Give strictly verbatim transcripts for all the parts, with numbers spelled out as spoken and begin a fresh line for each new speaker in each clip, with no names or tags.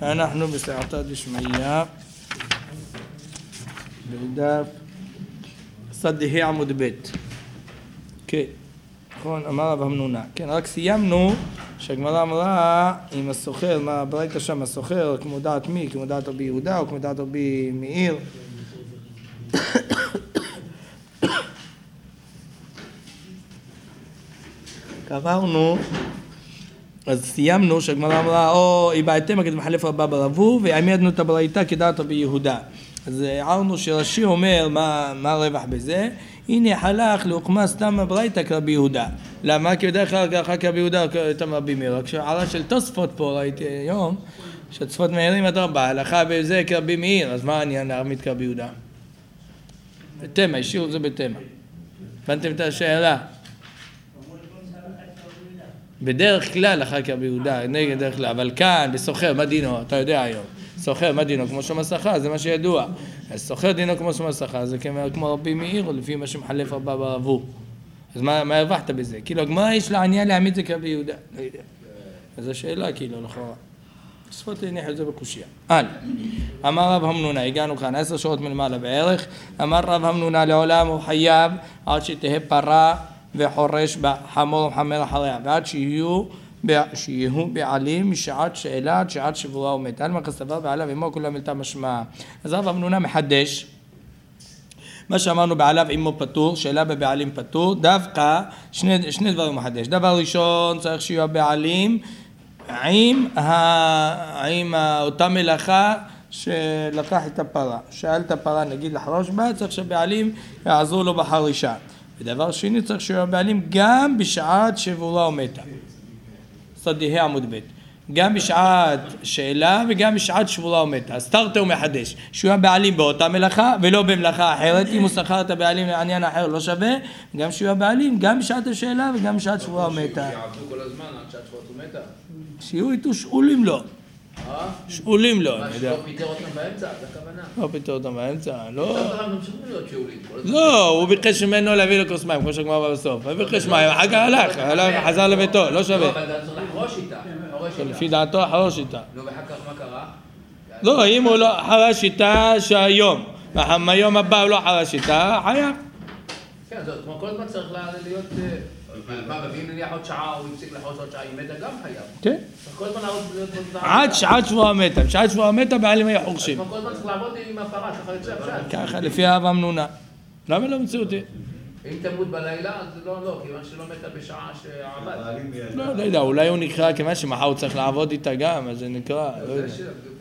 אנחנו בסייעתא דשמיא בדף סדהי עמוד ב'. כן, נכון, אמר רב המנונה. כן, רק סיימנו שהגמרא אמרה עם הסוחר, מה ברייתא שם הסוחר, כמו דעת מי, כמו דעת רבי יהודה או כמו דעת רבי מאיר. קראנו, אז סיימנו שהגמרא אמרה, או איבעתם כדי מחלף רבה ברבו, והעמידנו את הברייתא כדעת רבי יהודה. אז הערנו שרש"י אומר, מה, מה הרווח בזה? הנה חלך לעוקמה סתם הברייתא כרבי יהודה. למה? כי בדרך כלל ככה כרבי יהודה יותר רבי מאיר. רק שהערה של תוספות פה ראיתי היום, שתוספות מאירים את הרבה, הלכה בזה כרבי מאיר, אז מה העניין להעמיד כרבי יהודה? בתמה, השאירו את זה בתמה. הבנתם את השאלה? בדרך כלל אחר כרבי יהודה, נגד דרך כלל, אבל כאן, בסוחר, מה דינו? אתה יודע היום. סוחר, מה דינו? כמו שמסכה, זה מה שידוע. אז סוחר דינו כמו שמסכה, זה כמו רבי מאיר, או לפי מה שמחלף רבה ברבו. אז מה, מה הרווחת בזה? כאילו, הגמרא יש לה עניין להעמיד זה כרבי יהודה. לא יודע. אז השאלה, כאילו, לכאורה. שפות הניח את זה בקושיה. הלאה. אמר רב המנונה, הגענו כאן עשר שעות מלמעלה בערך, אמר רב המנונה לעולם הוא חייב עד שתהיה פרה וחורש בחמור וחמר אחריה, ועד שיהיו, שיהיו בעלים משעת שאלה עד שעת שבורה ומת. על מה כסבר בעליו עמו כולם מלתה משמע. אז רב המנונה מחדש מה שאמרנו בעליו עמו פטור, שאלה בבעלים פטור, דווקא שני, שני דברים מחדש. דבר ראשון צריך שיהיו הבעלים עם, ה, עם אותה מלאכה שלקח את הפרה. שאל את הפרה נגיד לחרוש בה, צריך שהבעלים יעזרו לו בחרישה. ודבר שני צריך שיהיו הבעלים גם בשעת שבורה ומתה. סדהי עמוד ב'. גם בשעת שאלה וגם בשעת שבורה ומתה. אז תרתי ומחדש. שיהיו הבעלים באותה מלאכה ולא במלאכה אחרת. אם הוא שכר את הבעלים לעניין אחר לא שווה. גם שיהיו הבעלים גם בשעת השאלה וגם בשעת שבורה ומתה.
שיעבדו כל הזמן עד שעת שבורה ומתה.
שיהיו איתו שאולים לו. שאולים לו.
מה, שלא פיתר אותם באמצע? זה הכוונה.
לא פיתר אותם באמצע, לא.
שאולים.
לא, הוא ביקש ממנו להביא לו כוס מים, כמו שגמר בסוף. הוא ביקש מים, אחר כך הלך, הלך, חזר לביתו, לא שווה.
אבל אתה צריך לחרוש איתה.
לפי דעתו חרוש איתה.
לא, ואחר כך מה קרה?
לא, אם הוא לא חרש איתה שהיום, מהיום הבא הוא לא חרש איתה, חייב.
כן, זאת אומרת, כל הזמן צריך להיות... ואם נניח עוד שעה או יפסיק לחרוש עוד שעה, היא מתה גם חייב.
כן.
כל הזמן לעבוד...
עד שעת שבועה מתה, בשעת שבועה מתה בעלים היו חורשים.
כל הזמן צריך לעבוד עם הפרה, ככה יוצא הפשט.
ככה, לפי רב המנונה. למה לא מציאותי?
אם תמות בלילה, אז לא, לא, כיוון שלא מתה בשעה שעבד.
לא, לא יודע, אולי הוא נקרא כיוון שמחר הוא צריך לעבוד איתה גם, אז זה נקרא, לא יודע.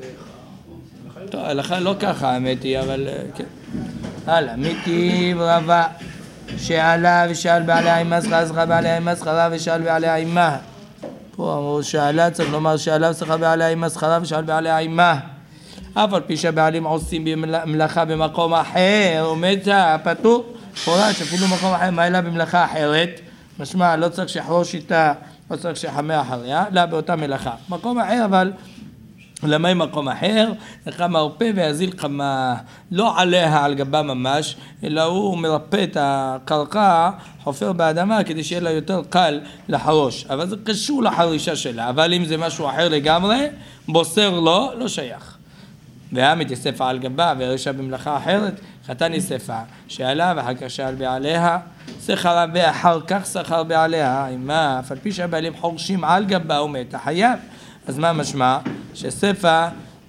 טוב, הלכה לא ככה האמת היא, אבל כן. הלאה, מיטיב רבה שאלה ושאל בעליה עימה שכרה, שכרה בעליה עימה שכרה ושאל בעליה עימה. פה אמרו שאלה, צריך לומר שאלה ושכרה בעליה עימה שכרה ושאל בעליה עימה. אף על פי שהבעלים עושים במלאכה במקום אחר, ומתה, פטור. פורש, אפילו מקום אחר, מה אלא במלאכה אחרת, משמע, לא צריך שחרוש איתה, לא צריך שחמה אחריה, לא באותה מלאכה. מקום אחר, אבל למה מקום אחר? לך מרפא ויזיל חמה, לא עליה על גבה ממש, אלא הוא מרפא את הקרקע, חופר באדמה, כדי שיהיה לה יותר קל לחרוש. אבל זה קשור לחרישה שלה, אבל אם זה משהו אחר לגמרי, בוסר לו, לא שייך. והעמית יספה על גבה והרשע במלאכה אחרת, חתן יספה, שאלה ואחר כך שאל בעליה, שכרה ואחר כך שכר בעליה, מה, אף על פי שהבעלים חורשים על גבה ומתה, חייב. אז מה משמע? שספה,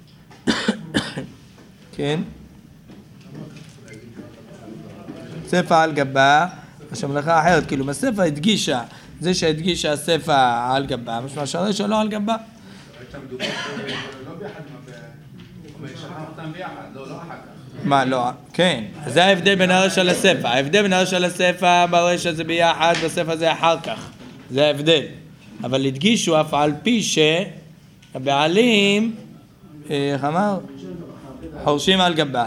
כן, ספה על גבה, השמלאכה אחרת, כאילו בספה הדגישה, זה שהדגישה הספה על גבה, משמע שהרשע לא על גבה. מה, לא, כן, זה ההבדל בין הרשע לספר. ההבדל בין הרשע לספר, ברשע זה ביחד, בספר זה אחר כך. זה ההבדל. אבל הדגישו אף על פי שהבעלים, איך אמר? חורשים על גבה.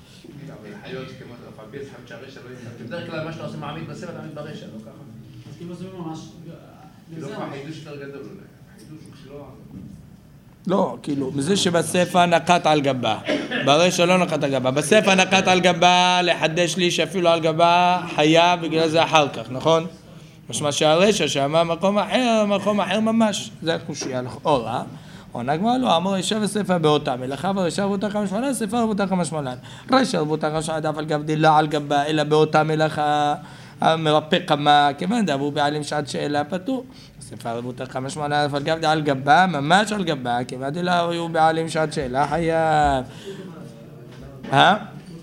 בדרך כלל מה שאתה עושה מעמיד בספר, אתה מעמיד ברשע, לא ככה.
אז כאילו זה ממש...
לא ככה, חידוש יותר גדול אולי. חידוש שלא...
לא, כאילו, מזה שבספר נקט על גבה, ברשע לא נקט על גבה, בספר נקט על גבה, לחדש לי שאפילו על גבה חייב בגלל זה אחר כך, נכון? משמע שהרשע שאמר מקום אחר, מקום אחר ממש, זה הקושיה לכאורה, עונה הגמרא לא, אמר אישה וספר באותה מלאכה, ורישה רבותה כמה שמלן, ספר רבותה כמה שמלן. רישה רבותה כמה שמלן, דף על גב דלה על גבה, אלא באותה מלאכה, מרפא כמה, כיוון דאבו בעלים שעת שאלה פטור. ספר רבותה כמה שמלן, דף על גב דלה על גבה, ממש על גבה, כיוון דלה היו בעלים שעת שאלה, חייב. אה?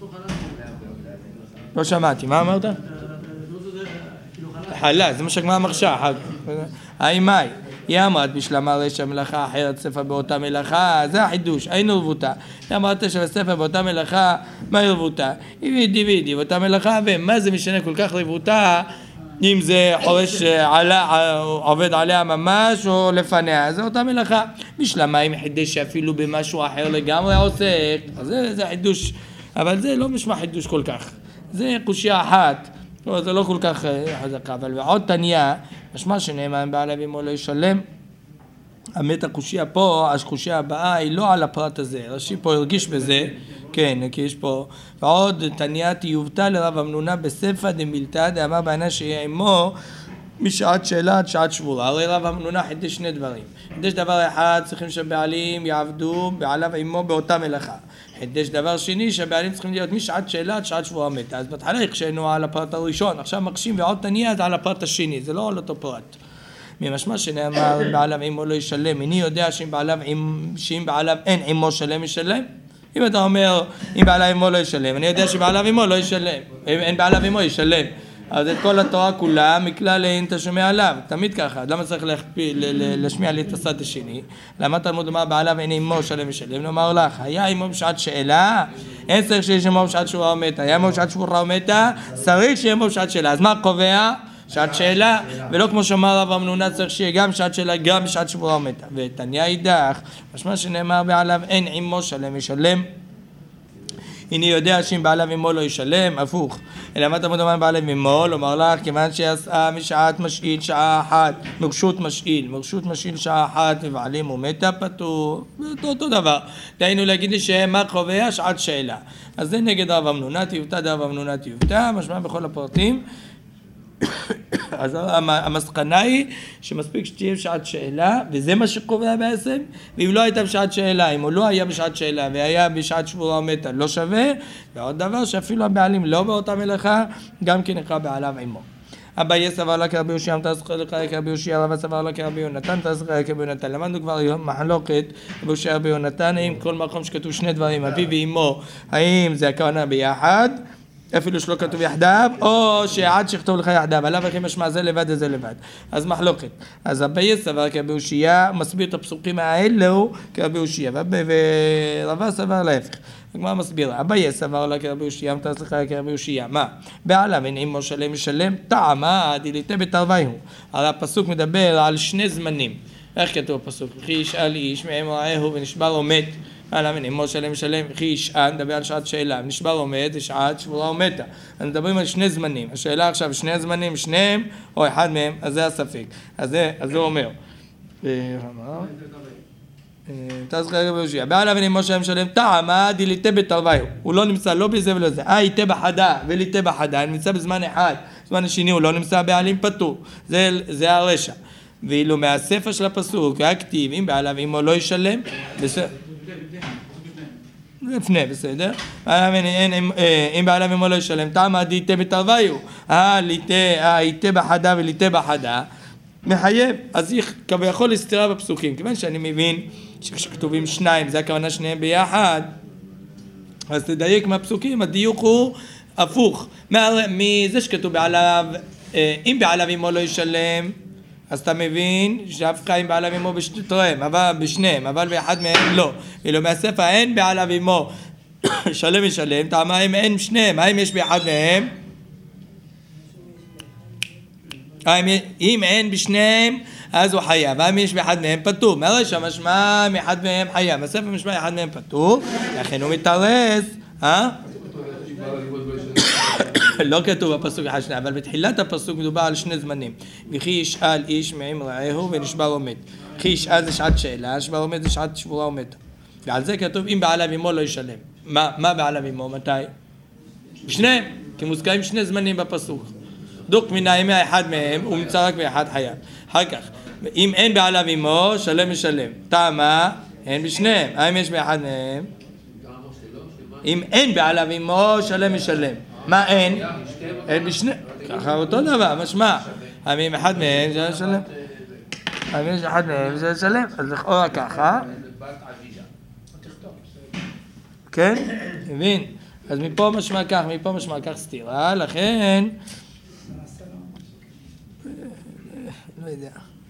לא שמעתי, מה אמרת? חלה, זה מה שהגמרא מרשה. היי מאי, היא אמרת בשלמה רשע מלאכה אחרת ספר באותה מלאכה, זה החידוש, אין רבותה. היא אמרת שבספר באותה מלאכה, מהי רבותה? היא דיווידי, באותה מלאכה, ומה זה משנה כל כך רבותה, אם זה חורש עלה, עובד עליה ממש או לפניה, זה אותה מלאכה. בשלמה היא מחידש שאפילו במשהו אחר לגמרי עוסק, אז זה, זה חידוש, אבל זה לא משמע חידוש כל כך. זה קושיה אחת, זה לא כל כך חזקה, אבל ועוד תניה, משמע שנאמן בעליו אמו לא ישלם. האמת הקושיה פה, הקושיה הבאה היא לא על הפרט הזה, רש"י פה הרגיש בזה, כן, כי יש פה, ועוד תניה תיובתה לרב אמנונה בספא דמילתא דאמר בענה שיהיה עמו משעת שאלה עד שעת שבורה. הרי רב אמנונה חידש שני דברים. חידש דבר אחד, צריכים שהבעלים יעבדו בעליו עמו באותה מלאכה. חידש דבר שני, שהבעלים צריכים להיות משעת שאלה עד שעת שבורה מתה. אז בהתחלה הקשינו על הפרט הראשון, עכשיו מקשים ועוד תניה זה על הפרט השני, זה לא על אותו פרט. ממשמע שנאמר בעליו עמו לא ישלם, איני יודע שאם בעליו, שאם בעליו אין עמו שלם ישלם. אם אתה אומר אם בעליו עמו לא ישלם, אני יודע שבעליו עמו לא ישלם, אם אין בעליו עמו ישלם. אז את כל התורה כולה מכלל אין אתה שומע עליו, תמיד ככה. למה צריך להשמיע לי את הצד השני? למה תלמוד אומר בעליו אין עמו שלם ישלם? נאמר לך, היה עמו בשעת שאלה, אין צריך שיש עמו בשעת שבורה ומתה, היה עמו בשעת שבורה ומתה, צריך שיהיה עמו בשעת שאלה. אז מה קובע? שעת שאלה, ולא כמו שאמר רב אמנונה צריך שיהיה גם שעת שאלה, גם בשעת שבורה ומתה. ותניה אידך, משמע שנאמר בעליו אין עמו שלם ישלם. הנה יודע שאם בעליו עמו לא ישלם, הפוך. אלא מה תלמוד אומר בעליו עמו, לומר לך, כיוון שיצאה משעת משאיל שעה אחת, מרשות משאיל, מרשות משאיל שעה אחת, ובעלים ומתה פטור, אותו, אותו דבר. דהיינו להגיד לי שמה קובע שעת שאלה. אז זה נגד רב אמנונה, תיובתה דרב אמנונה תיובתה, משמע בכל הפרטים. אז המסקנה היא שמספיק שתהיה בשעת שאלה, וזה מה שקובע בעצם, ואם לא הייתה בשעת שאלה, אם הוא לא היה בשעת שאלה והיה בשעת שבורה ומתה, לא שווה. ועוד דבר שאפילו הבעלים לא באותה מלאכה, גם כן נקרא בעליו עמו. אביי סבר לה כרבי יהושע, תסחר לך כרבי יהושע, רבא סבר לה כרבי יהונתן, תסחר לך כרבי יהונתן. למדנו כבר היום מחלוקת רבי יהושע רבי יהונתן, האם כל מקום שכתוב שני דברים, אביו ואמו, האם זה הכוונה ביחד? אפילו שלא כתוב יחדיו, או שעד שכתוב לך יחדיו, עליו הכי משמע זה לבד וזה לבד. אז מחלוקת. אז אביי סבר כרבי יהושע, מסביר את הפסוקים האלו כרבי יהושע, ורבא סבר להפך. הגמרא מסבירה, אביי סבר לה כרבי יהושע, תסחר לך כרבי יהושע. מה? בעליו אין עמו שלם ישלם, טעמה דליתי בתרוויהו. הרי הפסוק מדבר על שני זמנים. איך כתוב הפסוק? וכי ישאל איש מעם רעהו ונשבר או מת. עליו אין עמו שלם ישלם, וכי ישאל, נדבר על שעת שאלה, נשבר או מת, זה שעת שבורה או מתה. אז מדברים על שני זמנים. השאלה עכשיו, שני הזמנים, שניהם או אחד מהם, אז זה הספק. אז זה, אז הוא אומר. תזכר רבי יהושע, בעליו אין עמו שלם ישלם, טעמה דליתי בתרוויהו. הוא לא נמצא לא בזה ולא זה. אה, יתה בחדה וליתה בחדה, נמצא בזמן אחד. בזמן השני הוא לא נמצא בעלים פטור. זה, זה הרשע. ואילו מהספר של הפסוק, הכתיב, אם בעליו עמו לא ישלם, בסדר. לפני, בסדר? אם בעליו עמו לא ישלם, טעמה דליתי בתרוויהו. אה, ליתה בחדה וליתה בחדה. מחייב, אז היא כביכול לסתירה בפסוקים, כיוון שאני מבין שכשכתובים שניים, זה הכוונה שניהם ביחד, אז תדייק מהפסוקים, הדיוק הוא הפוך, מזה שכתוב בעליו, אם בעליו עמו לא ישלם, אז אתה מבין שאף אם בעליו עמו בשתיהם, אבל בשניהם, אבל באחד מהם לא, ואילו מהספר אין בעליו עמו שלם ישלם, טעמה אם אין שניהם, האם יש באחד מהם? אם אין בשניהם, אז הוא חייב. ואם יש באחד מהם פטור. מהרשע משמע מאחד מהם חייב. הספר משמע אחד מהם פטור, לכן הוא מתארס. אה? לא כתוב בפסוק אחד שני, אבל בתחילת הפסוק מדובר על שני זמנים. וכי ישאל איש מעם רעהו ונשבר ומת. וכי ישאל זה שעת שאלה, נשבר ומת זה שעת שבורה ומתה. ועל זה כתוב אם בעליו עמו לא ישלם. מה, מה בעליו עמו? מתי? בשניהם, כי מוזכרים שני זמנים בפסוק. דוק מן הימי האחד מהם, הוא נמצא רק באחד חייב. אחר כך, אם אין בעליו אמו, שלם משלם. טעמה, אין בשניהם. האם יש באחד מהם? אם אין בעליו אמו, שלם משלם. מה אין? אין בשניהם. ככה אותו דבר, משמע. האם אחד מהם זה לשלם. האם יש אחד מהם זה לשלם. אז לכאורה ככה. כן? מבין? אז מפה משמע כך, מפה משמע כך סתירה, לכן... לא יודע.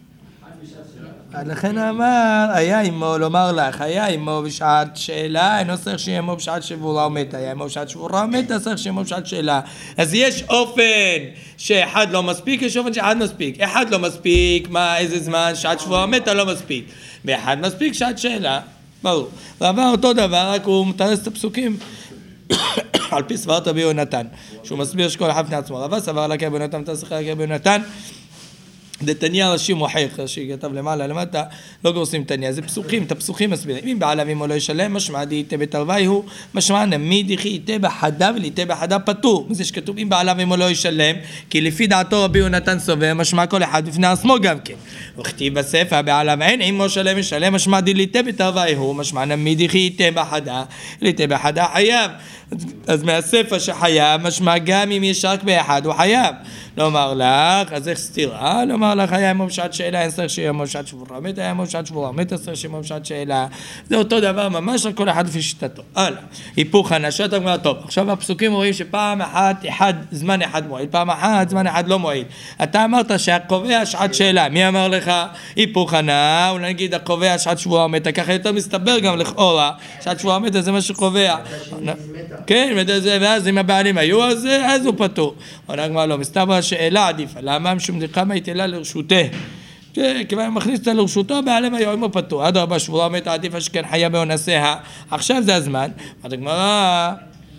לכן אמר, היה עמו, לומר לך, היה עמו בשעת שאלה, אינו צריך שיהיה עמו בשעת שבורה ומתה, היה עמו בשעת שבורה ומתה, צריך שיהיה עמו בשעת שאלה. אז יש אופן שאחד לא מספיק, יש אופן שאחד מספיק. אחד לא מספיק, מה, איזה זמן, שעת שבורה ומתה לא מספיק. ואחד מספיק, שעת שאלה, ברור. ועבר אותו דבר, רק הוא מתרס את הפסוקים. על פי סברת רבי יונתן, שהוא מסביר שכל אחד בפני עצמו. רבא סבר על רבי יונתן, מתרס על רבי יונתן, דתניא רש"י מוכיח, רש"י כתב למעלה למטה, לא גורסים תניא, זה פסוקים, את הפסוקים מסבירים. אם בעליו אמו לא ישלם, משמע דאיתה בתרווה הוא, משמע נמי דכי איתה בחדה ולאיתה בחדה פטור. זה שכתוב אם בעליו אמו לא ישלם, כי לפי דעתו רבי יונתן סובר, משמע כל אחד בפני עצמו גם כן. וכתיב בספר בעליו אין אמו שלם ישלם, משמע דאיתה בתרווה הוא, משמע נמי דכי איתה בחדה, לאיתה בחדה חייב. אז מהספר שחייב, משמע גם אם יש רק באחד הוא חייב. לומר לך, אז איך סתירה? לומר לך, היה עמו בשעת שאלה, אין צריך שיהיה עמו בשעת שבורה מת, היה עמו בשעת שבורה מת, צריך שיהיה עמו בשעת שאלה. זה אותו דבר ממש, רק כל אחד לפי שיטתו. הלאה, היפוך הנשת הגמרא טוב. עכשיו הפסוקים רואים שפעם אחת, אחד, זמן אחד מועיל, פעם אחת, זמן אחד לא מועיל. אתה אמרת שהקובע שעת שאלה, מי אמר לך? היפוך הנא, אולי נגיד הקובע שעת שבורה מת, ככה יותר מסתבר גם לכאורה, שעת שבורה מת, זה מה שקובע. כן, ואז אם הבעלים היו, אז הוא פטור. עונה הגמרא לא, מסתבר שאלה עדיפה, למה? משום דקמה יתלה לרשותה, כיוון הוא מכניס אותה לרשותו, בעלם היום הוא פטור, עד ארבע שבורה מתה עדיפה שכן חיה באונסיה, עכשיו זה הזמן, עד הגמרא,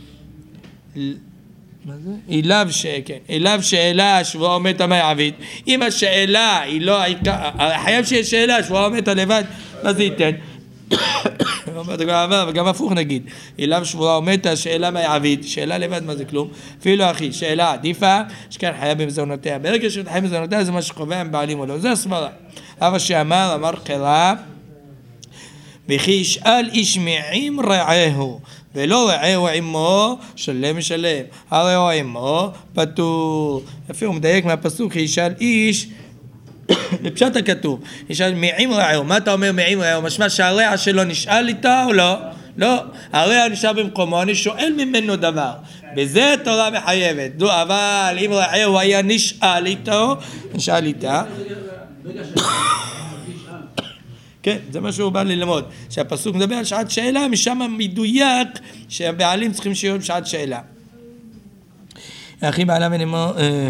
מה זה? אליו ש... כן, אליו שאלה שבורה מתה מה יעביד, אם השאלה היא לא, חייב שיש שאלה שבורה מתה לבד, מה זה ייתן? וגם הפוך נגיד, אליו שבורה ומתה, שאלה מה יעביד, שאלה לבד מה זה כלום, אפילו אחי, שאלה עדיפה, שכאן חיה במזונותיה, ברגע שחיה במזונותיה זה מה שקובע הם בעלים או לא, זה הסברה. אבל שאמר, אמר קרא, וכי ישאל איש מעם רעהו, ולא רעהו עמו, שלם משלם, הרי הוא עמו, פטור. יפה, הוא מדייק מהפסוק, ישאל איש, לפשט הכתוב, נשאל מעם רעהו, מה אתה אומר מעם רעהו? משמע שהרע שלו נשאל איתה או לא? לא, הרע נשאר במקומו, אני שואל ממנו דבר, בזה התורה מחייבת, אבל אם רעהו היה נשאל איתו, נשאל איתה, כן, זה מה שהוא בא ללמוד, שהפסוק מדבר על שעת שאלה, משם מדויק שהבעלים צריכים שיהיו בשעת שאלה. אחי בעלה ונמו...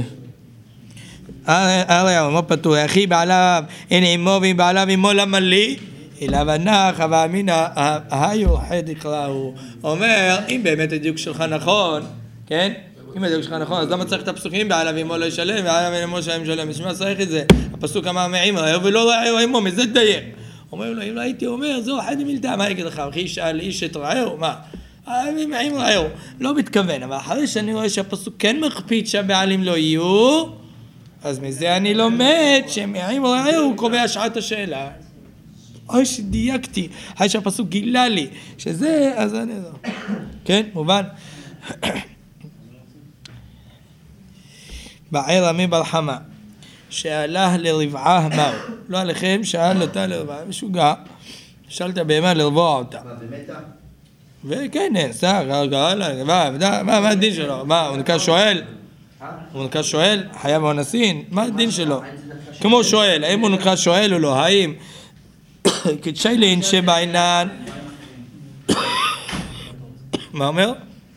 הרי הוא לא פטור, אחי בעליו אין עמו ואם בעליו עמו למה לי? אליו הנח, אבל אמינא, היו חד יקרא, הוא אומר, אם באמת הדיוק שלך נכון, כן? אם הדיוק שלך נכון, אז למה צריך את הפסוקים בעליו עמו לא ישלם, בעליו אין עמו שלם ישלם, בשביל צריך את זה? הפסוק אמר מעם רעהו ולא רעהו עמו, מזה תדייק. אומר לו, אם לא הייתי אומר, זו חד מילתא, מה יגיד לך? אחי ישאל איש את רעהו, מה? מעם רעהו, לא מתכוון, אבל אחרי שאני רואה שהפסוק כן מקפיד שהבעלים לא יהיו, אז מזה אני לומד שמעם רעהו הוא קובע שעת השאלה. אוי שדייקתי, אחרי שהפסוק גילה לי שזה, אז אני... כן, מובן? בער עמי ברחמה, שאלה לרבעה מהו, לא עליכם, שאל אותה לרבעה, משוגע, שאלת בהמה לרבוע אותה. מה, במתה? וכן, נעשה, קרא לה, מה הדין שלו? מה, הוא נקרא שואל? הוא נקרא שואל, חייב מאונסין, מה הדין שלו? כמו שואל, האם הוא נקרא שואל או לא, האם כתשיילין שבעינן, מה אומר?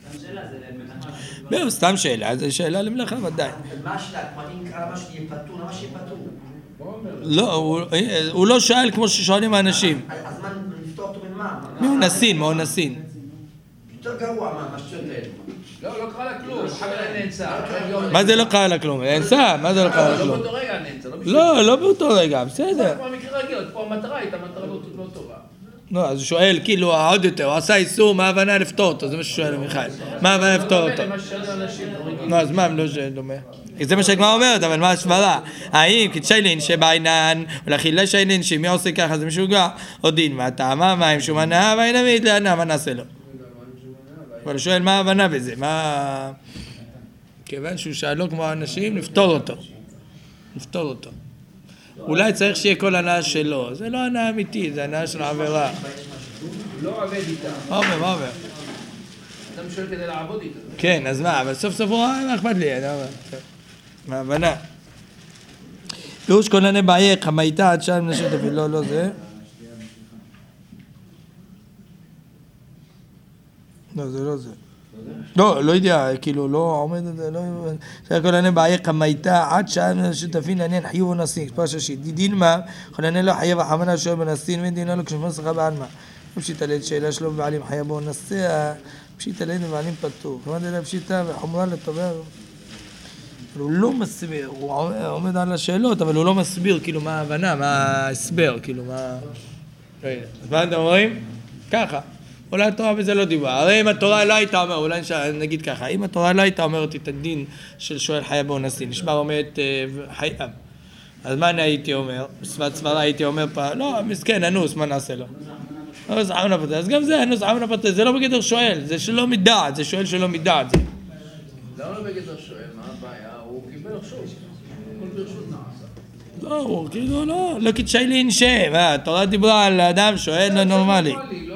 לא, סתם שאלה, זו שאלה למלאכה ודאי.
מה השאלה? כמו אני נקרא מה שיהיה פטור, למה שיהיה פטור?
לא, הוא לא שאל כמו ששואלים האנשים.
אז מה, לפתור אותו במה?
מאונסין, מאונסין.
יותר גרוע, מה שואל?
לא, לא קרא לה כלום, אחר כך נאנסה.
מה זה לא קרא לה כלום? נאנסה, מה זה לא קרא לה כלום?
לא באותו רגע נאנסה, לא בשביל...
לא, לא באותו רגע, בסדר.
זה כמו המקרה רגיל, פה המטרה הייתה מטרה לא טובה.
לא, אז הוא שואל, כאילו, עוד יותר, הוא עשה איסור, מה ההבנה לפתור אותו? זה מה ששואל מיכאל. מה ההבנה לפתור אותו?
מה ששואל אנשים,
לא, אז מה, לא שואל דומה? זה מה שהגמרא אומרת, אבל מה השברה? האם כתשיילין שבעינן, ולאכילה שיילין שמי עושה ככה זה משוגע, או דין מה טעמה, מה עם שום הנאה, והאינמית להנאה, מה נעשה לו? אבל הוא שואל מה ההבנה בזה, מה... כיוון שהוא שאלו כמו האנשים, נפתור אותו. נפתור אותו. אולי צריך שיהיה כל הנאה שלו, זה לא הנאה אמיתית, זה הנאה של העבירה.
לא עובד איתה.
עובר, עובר.
אתה משואל כדי לעבוד איתה.
כן, אז מה, אבל סוף סוף הוא מה אכפת לי, אני אומר. מה הבנה? פירוש כל עני בעייך, המייתה עד שם נשת אפילו, לא, לא זה. לא, זה לא זה. לא, לא יודע, כאילו, לא עומד את זה, לא... זה כל עני בעייך, המייתה עד שם נשותפין לעניין חיוב ונסין, כפר ששית. דידין מה, כל עני לא חייב החמנה שואל בנסין, ודין לא כשמפה שכה בעלמה. פשיטה ליד שאלה שלו בבעלים חייב בו נסע, פשיטה ליד בבעלים פתור. כמובן ליד פשיטה וחומרה לטובה. הוא לא מסביר, הוא עומד על השאלות, אבל הוא לא מסביר כאילו מה ההבנה, מה ההסבר, כאילו מה... אז מה אתם אומרים? ככה. אולי התורה בזה לא דיברה. הרי אם התורה לא הייתה אומרת, אולי נגיד ככה, אם התורה לא הייתה אומרת את הדין של שואל חייב בו נסין, נשמע אומרת חייב. אז מה אני הייתי אומר? בשפת סברה הייתי אומר פה, לא, מסכן, אנוס, מה נעשה לו? אז עמנה פתה, אז גם זה, אנוס עמנה פתה, זה לא בגדר שואל, זה שלא מדעת, זה שואל שלא מדעת.
למה לא בגדר שואל? מה הבעיה? הוא קיבל רשות. כל ברשות נעשה.
לא, הוא כאילו לא, לא כתשיילין שם, התורה דיברה על האדם שואל לא נורמלי.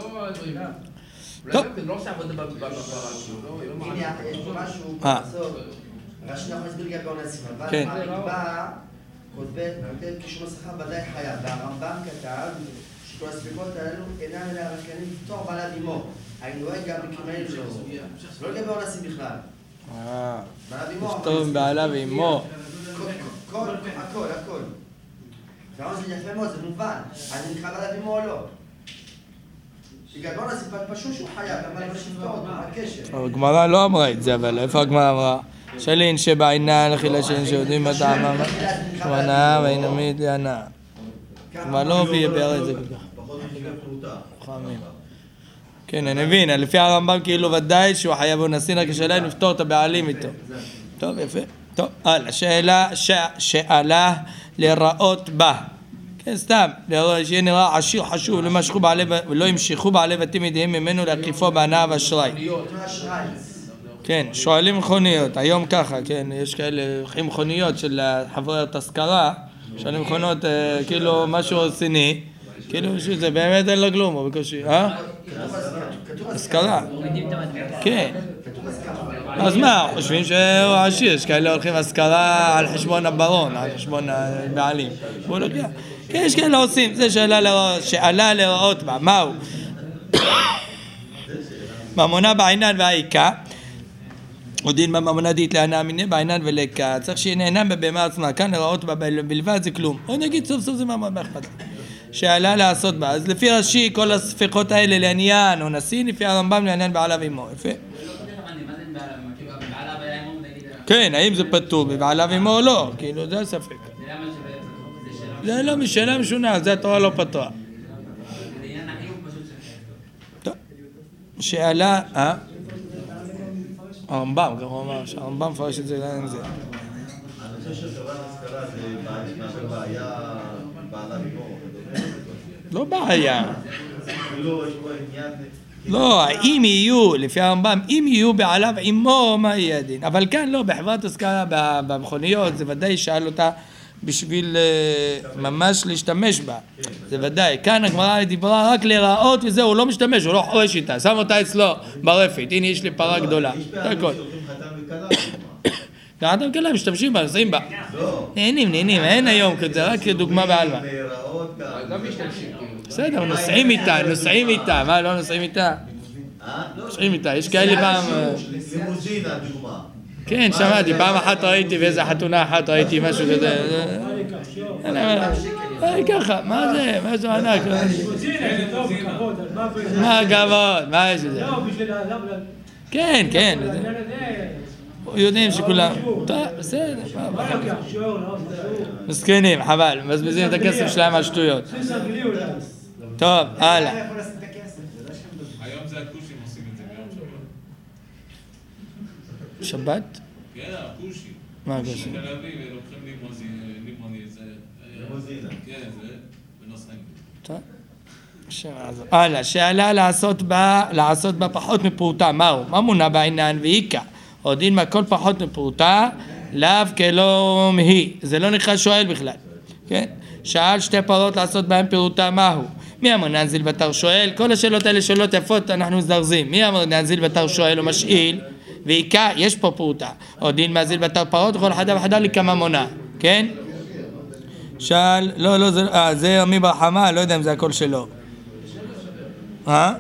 טוב. אולי לא עושה עבודה בפרה שלו, לא?
הנה, יש פה משהו, בסוף, רש"י אנחנו נסביר לגבי אונסים, אבל המקבע כותב כשום השכר ודאי חייב, והרמב"ם כתב שכל הספקות האלו אינם אלא הרקנים לפתור בעליו עמו. היינו רואים גם בקרימאים שלו, לא לגבי אונסים בכלל.
לפתור בעליו עמו.
הכל, הכל, הכל. והאונס זה יפה מאוד, זה מובן. אז זה נקרא בעליו עמו או לא? בגלל אונסים פשוט שהוא חייב, אבל לא שפתור אותו, מה הקשר?
הגמרא לא אמרה את זה, אבל איפה הגמרא אמרה? שלין שבעינן, לחילה שלין שיודעים בטעמה, שמנה ואינמית להנאה. אבל לא ביאר את זה ככה. כן, אני מבין, לפי הרמב"ם כאילו ודאי שהוא חייב ונסין, רק השאלה אם נפתור את הבעלים איתו. טוב, יפה. טוב, הלאה, שאלה שאלה לראות בה. כן, סתם, שיהיה נראה עשיר חשוב, לא ימשכו בעלי בתים ידיעים ממנו להקיפו בהנאה ואשראי. כן, שואלים מכוניות, היום ככה, כן, יש כאלה לוקחים מכוניות של חברות השכרה, שואלים מכונות כאילו משהו רציני, כאילו שזה באמת אין לו כלום, או בקושי, אה? השכרה. כן. אז מה, חושבים שהוא עשיר, יש כאלה הולכים השכרה על חשבון הברון, על חשבון הבעלים. כן, יש כאלה עושים, זה שאלה לראות בה, מהו? ממונה בעינן והעיקה, עודין בממונה דית להנאה מיני בעינן ולקה, צריך שנהנם בבהמה עצמה, כאן לראות בה בלבד זה כלום. או נגיד סוף סוף זה מה אכפת לי. שעלה לעשות בה, אז לפי רש"י כל הספקות האלה לעניין או נסין, לפי הרמב"ם לעניין בעליו עמו, יפה. כן, האם זה פטור בבעליו עמו או לא, כאילו זה הספק. זה לא משאלה משונה, זה התורה לא פתרה. טוב, שאלה, אה? הרמב"ם, גם הוא אמר שהרמב"ם מפרש את זה לעניין זה.
אני חושב שחברת השכרה זה בעיה בעלה עמו.
לא בעיה.
לא, יש פה עניין...
לא, אם יהיו, לפי הרמב"ם, אם יהיו בעליו עמו, מה יהיה הדין? אבל כאן לא, בחברת השכרה, במכוניות, זה ודאי שאל אותה בשביל ממש להשתמש בה. זה ודאי. כאן הגמרא דיברה רק לראות וזהו, הוא לא משתמש, הוא לא חורש איתה. שם אותה אצלו ברפת. הנה, יש לי פרה גדולה. זה הכל. חתן וכלה משתמשים בה, נוסעים בה. נהנים, נהנים, אין היום כזה, רק דוגמה בעלמה. בסדר, נוסעים איתה, נוסעים איתה, מה, לא נוסעים איתה? נוסעים איתה, יש כאלה פעם...
לימוזינה, דוגמה.
כן, שמעתי, פעם אחת ראיתי באיזה חתונה אחת ראיתי משהו כזה. ככה, מה זה? מה זה ענק? מה הכבוד? מה יש לזה? כן, כן. יודעים שכולם... טוב, בסדר. מסכנים, חבל, מבזבזים את הכסף שלהם על שטויות. טוב, הלאה.
היום זה הכושים עושים את זה ביום שבת.
שבת?
כן, הכושים.
מה הקשר?
תל אביב לוקחים לימוני, זה...
לימוזינה.
כן, זה... ונוסעים.
טוב. הלאה, שעלה לעשות בה, לעשות בה פחות מפרוטה, מהו? מה מונה בעינן ואיקה? או דין מה כל פחות מפרוטה, לאו כלום היא. זה לא נקרא שואל בכלל, כן? שאל שתי פרות לעשות בהן פירוטה, מהו? מי אמר ננזיל בתר שואל? כל השאלות האלה שאלות יפות, אנחנו מזדרזים. מי אמר ננזיל בתר שואל או משאיל? ואיקה, יש פה פרוטה. או דין מזיל בתר פרות, כל חדה וחדה לי כמה מונה, כן? שאל, לא, לא, זה, אה, זה עמי ברחמה, לא יודע אם זה הכל שלו. אה?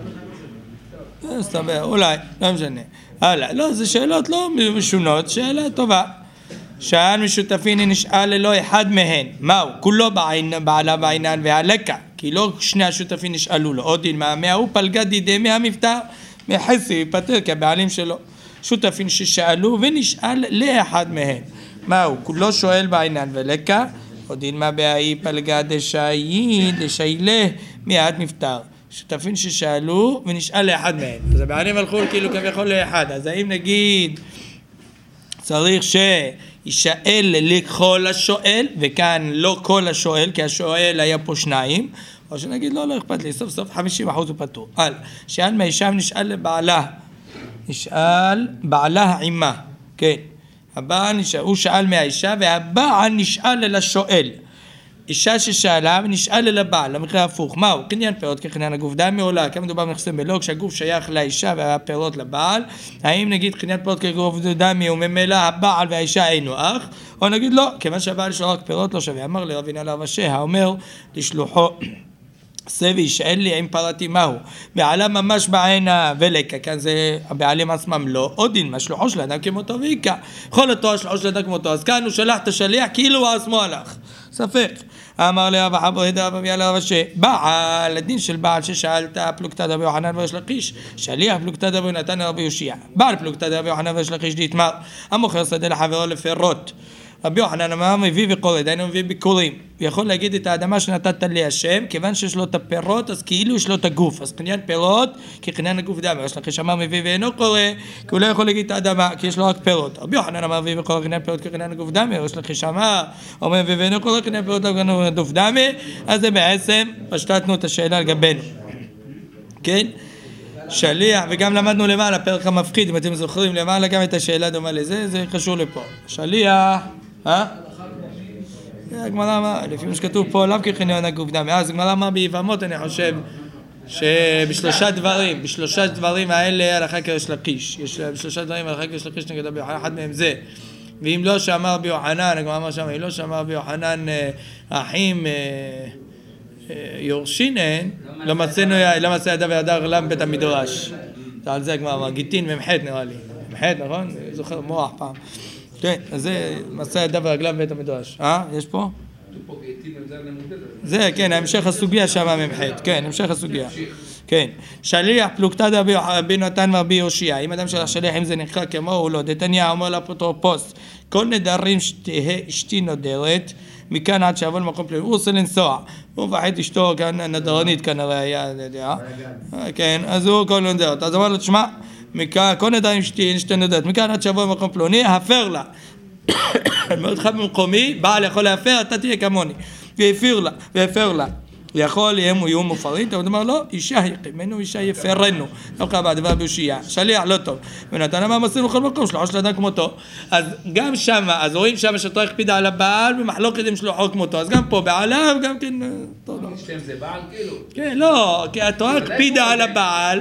סתבר, אולי, לא משנה. הלאה, לא, זה שאלות לא משונות, שאלה טובה. שאל משותפיני נשאל ללא אחד מהן. מהו? כולו בעלה בעינן והלקה. כי לא שני השותפים נשאלו לו. עוד דין מה, מההוא פלגה דידי מהמבטר. מחסי פטר כבעלים שלו. שותפים ששאלו ונשאל לאחד מהן. מהו? כולו שואל בעינן ולקה. עוד דין מה בהאי פלגה דשאי דשאילה מיד מבטר. שותפים ששאלו ונשאל לאחד מהם. אז הבעלים הלכו כאילו כביכול לאחד. אז האם נגיד צריך שישאל לכל השואל, וכאן לא כל השואל, כי השואל היה פה שניים, או שנגיד לא, לא אכפת לי, סוף סוף חמישים אחוז הוא פטור. על, שאל מהאישה ונשאל לבעלה. נשאל בעלה העימה. כן. הבעל נשאל, הוא שאל מהאישה, והבעל נשאל אל השואל. אישה ששאלה ונשאל אל הבעל, למקרה הפוך, מהו? קניין פירות כקניין הגוף דמי עולה, כמה מדובר בנכסי מלוא, כשהגוף שייך לאישה והפירות לבעל, האם נגיד קניין פירות כגוף דמי וממילא הבעל והאישה אינו אח, או נגיד לא, כיוון שהבעל יש לו רק פירות לא שווה, אמר לרבינה לרבשיה, האומר לשלוחו, סבי שאין לי עם פרתי מהו, בעלה ממש בעינה ולקה, כאן זה הבעלים עצמם לא, עוד דין מה שלוחו של אדם כמותו ואיקה, כל אותו השלוחו של אדם כמותו, אז כאן הוא שלח את השליח כאילו הוא עצמו הלך, ספק. אמר לאבא חבר הידע אבא ויאללה רבא שבעל, הדין של בעל ששאלת פלוגתא דרבי יוחנן ויש לקיש, שליח פלוגתא דרבי נתן לרבי יושיע, בעל פלוגתא דרבי יוחנן ויש לקיש דתמר, המוכר שדה לחברו לפירות, רבי יוחנן אמר מביא וקורא, דיינו מביא ביקורים, ויכול להגיד את האדמה שנתת לי השם, כיוון שיש לו את הפירות, אז כאילו יש לו את הגוף, אז קניין פירות, כי קניין הגוף דמה, יש לכם שאמר מביא ואינו קורא, כי הוא לא יכול להגיד את האדמה, כי יש לו רק פירות. רבי יוחנן אמר מביא וקורא, קניין פירות, כי קניין הגוף דמה, יש לכם שאמר, אומר מביא ואינו קורא, קניין פירות, קניין הגוף דמה, אז זה בעצם, פשטנו את השאלה לגבינו. כן? שליח, וגם למדנו למעלה, פרק המפחיד, אם אתם זוכרים למעלה גם את השאלה דומה לזה, זה קשור לפה. שליח, אה? הגמרא אמר, לפי מה שכתוב פה, למה כקניין הגוף דמי? אז הגמרא אמר ביבמות, אני חושב, שבשלושה דברים, בשלושה דברים האלה הלכה כריש לקיש. יש בשלושה דברים הלכה כריש לקיש נגד רבי יוחנן, אחד מהם זה. ואם לא שאמר רבי יוחנן, הגמרא אמר שם, אם לא שאמר רבי יוחנן, האחים יורשינן, לא מצאנו, לא מצא ידה וידה רגלם בית המדרש. על זה הגמרא אמר, גיטין ממחט נראה לי. ממחט, נכון? זוכר מוח פעם. כן, אז זה מצא ידיו ורגליו בית המדרש. אה? יש פה? זה, כן, המשך הסוגיה שם ממחט. כן, המשך הסוגיה. כן. שליח פלוגתא דרבי נתן ורבי יושיע. אם אדם שלח שליח, אם זה נקרא כמוהו, לא. דתניא אומר לאפוטרופוס, כל נדרים שתהא אשתי נודרת, מכאן עד שיבוא למקום פלוני. הוא רוצה לנסוע. הוא מפחד אשתו, כאן נדרנית כנראה היה, אני יודע. כן, אז הוא כל נדרת. אז אמר לו, תשמע, מכאן, כל נדרים שתי, שתי נדרת, מכאן עד שבוע במקום פלוני, הפר לה. מאוד חד במקומי, בעל יכול להפר, אתה תהיה כמוני. והפר לה, והפר לה. יכול יהיו מופרים, אתה אומר לא, אישה יקימנו, אישה יפרנו. לא קבע דבר ביושיע, שליח לא טוב. ונתן אמר מסינו כל מקום, שלוחו של אדם כמותו. אז גם שם, אז רואים שם שתורה הקפידה על הבעל, ומחלוקת עם שלוחו כמותו. אז גם פה בעליו, גם כן...
שתיים זה בעל כאילו?
כן, לא, כי התורה הקפידה על הבעל.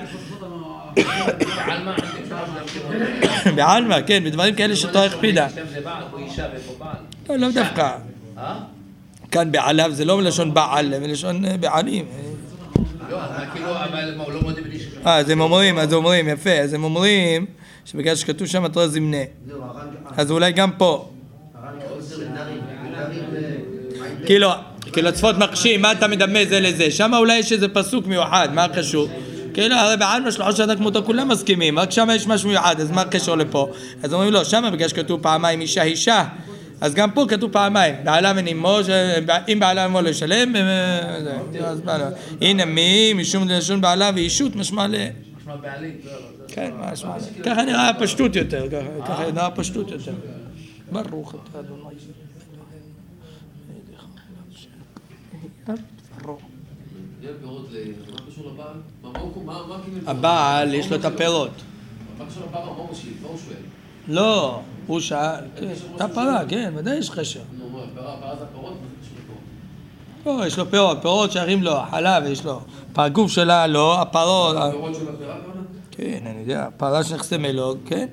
בעלמה, כן, בדברים כאלה שתורה הקפידה.
זה בעל, הוא אישה ואיפה בעל.
לא, לא דווקא. כאן בעליו זה לא מלשון בעל, זה מלשון בעלים.
לא, כאילו, אבל הוא לא מודה בלי ששון.
אה, אז הם אומרים, אז אומרים, יפה, אז הם אומרים שבגלל שכתוב שם תורה זמנה. אז אולי גם פה. כאילו, כאילו צפות מקשים, מה אתה מדמה זה לזה? שם אולי יש איזה פסוק מיוחד, מה קשור? כאילו, הרי בעלמה שלוחו של אדם כמותו כולם מסכימים, רק שם יש משהו מיוחד, אז מה קשור לפה? אז אומרים לו, שם בגלל שכתוב פעמיים אישה אישה, אז גם פה כתוב פעמיים, בעלה ונימו, אם בעלה ונימו לא ישלם, הנה מי, משום לשון בעלה ואישות משמע ל...
משמע בעלים.
כן, משמע ל... ככה נראה פשטות יותר, ככה נראה פשטות יותר. ברוך אתה אדוני. הבעל יש לו את הפירות.
מה קשור לפרה? מה הוא משיב? מה הוא שואל?
לא, הוא שאל, את הפרה, כן, ודאי יש חשר.
נו, מה, פרה זה הפירות? מה זה קשור לפירות?
לא, יש לו פירות, פירות שייכים לו, חלב יש לו. הגוף שלה לא, הפרות...
הפירות של הפירה?
כן, אני יודע, פרה שנחסם אלוג, כן.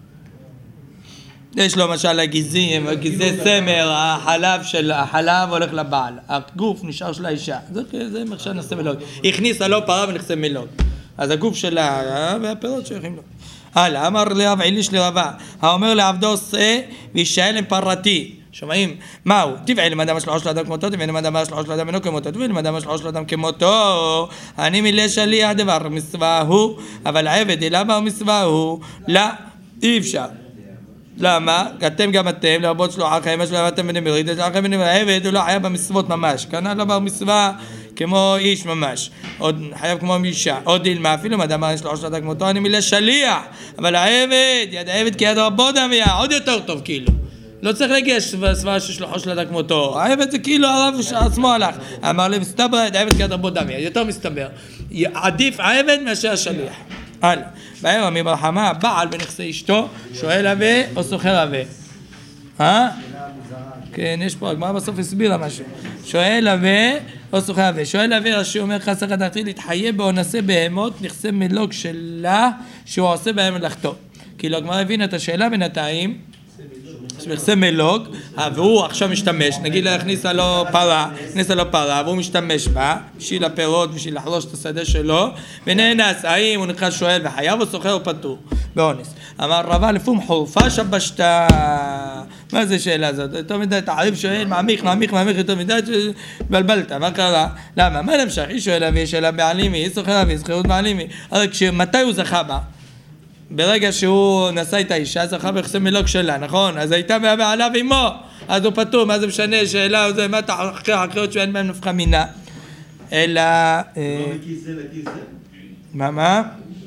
יש לו למשל הגיזים, גיזי סמר, החלב של החלב הולך לבעל, הגוף נשאר של האישה, זה, זה מחשב נחסם אלוג. הכניסה לו פרה ונחסם אלוג. אז הגוף שלה והפירות שייכים לו. הלאה, אמר לרב עיליש לרבה, האומר לעבדו עושה וישאל עם פרתי. שומעים? מהו? תבעי למדם השלוחו של אדם כמותו, תבעי למדם השלוחו של אדם אינו כמותו, תבעי למדם השלוחו של אדם כמותו. אני מילא שלי הדבר מצווה הוא, אבל עבד אליו מצווה הוא. לא, אי אפשר. למה? אתם גם אתם, לרבות שלוחכם, מה שלמדתם בנמרית, שלוחכם בנמרית, העבד הוא לא חייב במצוות ממש, כנ"ל לא בר מצווה כמו איש ממש, עוד חייב כמו אישה, עוד אילמה, אפילו מה דאמר שלוחו של אדם כמותו, אני מילא שליח, אבל העבד, יד העבד כי יד רבו דמיה, עוד יותר טוב כאילו. לא צריך להגיע סברה של שלוחו של אדם כמותו, העבד זה כאילו הרב עצמו הלך, אמר לי מסתבר, יד העבד כי יד רבו דמיה, יותר מסתבר, עדיף העבד מאשר השליח. הלאה, בערב מברחמה, בעל בנכסי אשתו, שואל הווה או סוחר הווה? אה? כן, יש פה, הגמרא בסוף הסבירה משהו. שואל הווה או סוחר הווה? שואל הווה, רש"י אומר חסר חדרתי להתחייב באונסי בהמות, נכסי מלוג שלה, שהוא עושה בהם מלאכתו. כאילו הגמרא הבינה את השאלה בינתיים, נכסי מלוג, והוא עכשיו משתמש, נגיד להכניסה לו פרה, הכניסה לו פרה, והוא משתמש בה, בשביל הפירות, בשביל לחלוש את השדה שלו, ונאנס, האם הוא נכנס שואל וחייב או סוחר או פטור, באונס. אמר רבה לפום חורפה שבשתה, מה זה שאלה הזאת? יותר מדי תעריב שואל, מעמיך, מעמיך, מעמיך, יותר מדי, בלבלת, מה קרה? למה? מה נמשך? היא שואלה והיא שאלה בעלימי, היא סוחרה והיא סחירות בעלימי, הרי מתי הוא זכה בה? ברגע שהוא נשא את האישה, זכה ביחסי מלוג שלה, נכון? אז הייתה בעליו עמו, אז הוא פטור, מה זה משנה, שאלה, זה, מה אתה חקר, חקרות שאין בהם נפחה מינה, אלא...
לא מכיס זה לכיס זה?
מה, מה?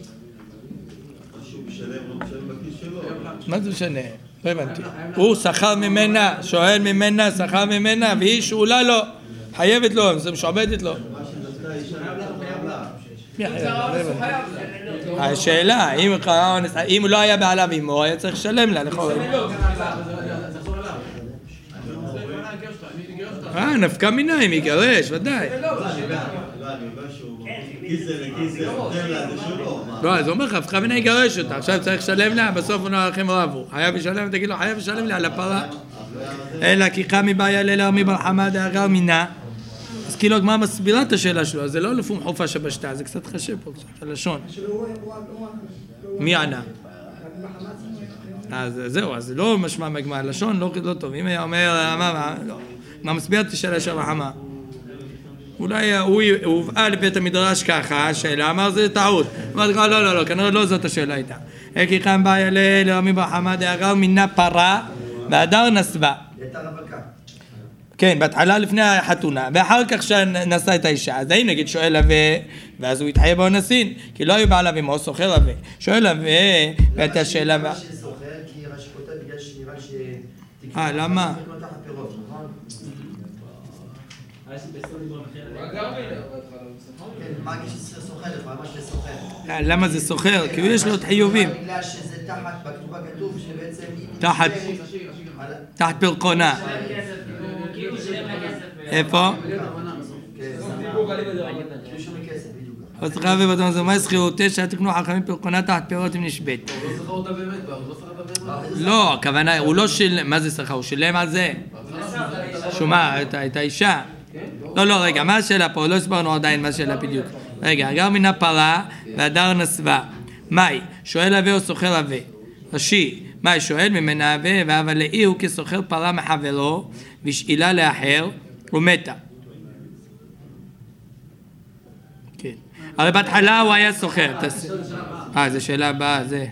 שהוא משלם, לא משלם בכיס שלו.
מה זה משנה? לא הבנתי. הוא שכר ממנה, שואל ממנה, שכר ממנה, והיא שאולה לו, חייבת לו, זה משועבדת לו.
מה שדווקא אישה
מי חייב? השאלה, אם הוא לא היה בעליו עמו, היה צריך לשלם לה, נכון? אה, נפקא מינה, אם יגרש, ודאי.
לא, אני אומר שהוא כיס זה לכיס זה, נותן לה, זה שלו.
לא, אז הוא אומר לך, נפקא מינה יגרש אותה, עכשיו צריך לשלם לה, בסוף הוא נראה לכם רבו. חייב לשלם, תגיד לו, חייב לשלם לה על הפרה. אלא כי חמי בעיה לילה מברחמה דאגר מינה. אז כאילו הגמרא מסבירה את השאלה שלו, אז זה לא לפום חורפה שבשתה, זה קצת חשב פה, קצת הלשון. מי ענה? אז זהו, אז לא משמע מהגמרא, הלשון לא טוב. אם היה אומר, מה מסביר את השאלה של רחמה? אולי הוא הובאה לבית המדרש ככה, השאלה אמר זה טעות. אמר לך, לא, לא, לא, כנראה לא זאת השאלה הייתה. כי כאן בעיה לרמי ברחמה דאגר מינה פרה, והדר נסבה. כן, בהתחלה לפני החתונה, ואחר כך שנשא את האישה, אז האם נגיד שואל הווה, ואז הוא יתחייב באונסין, כי לא היו בעליו עמו, סוחר הווה. שואל הווה, והייתה שאלה...
למה שסוחר? כי רש"י כותב בגלל שנראה ש...
אה, למה?
מה כשסוחר? ממש לסוחר.
למה זה סוחר? כי יש לו את חיובים.
בגלל שזה תחת, בכתובה כתוב שבעצם...
תחת, תחת פרקונה. איפה? אז חייב ובדון זו מה שכירותי שתקנו חכמים פרקונה תחת פירות אם נשבט.
הוא לא שכר אותה באמת, הוא לא שכר אותה באמת.
לא, הכוונה, הוא לא שילם, מה זה שכר? הוא שילם על זה. שומע, את האישה. לא, לא, רגע, מה השאלה פה? לא הסברנו עדיין מה השאלה בדיוק. רגע, אגר מן הפרה והדר נסבה. מאי, שואל הווה או סוחר הווה? רש"י, מאי שואל ממנה הווה, והווה לאי הוא כסוחר פרה מחברו, ושאילה לאחר, ומתה. כן. הרי בהתחלה הוא היה סוחר. אה, זו שאלה הבאה, זה.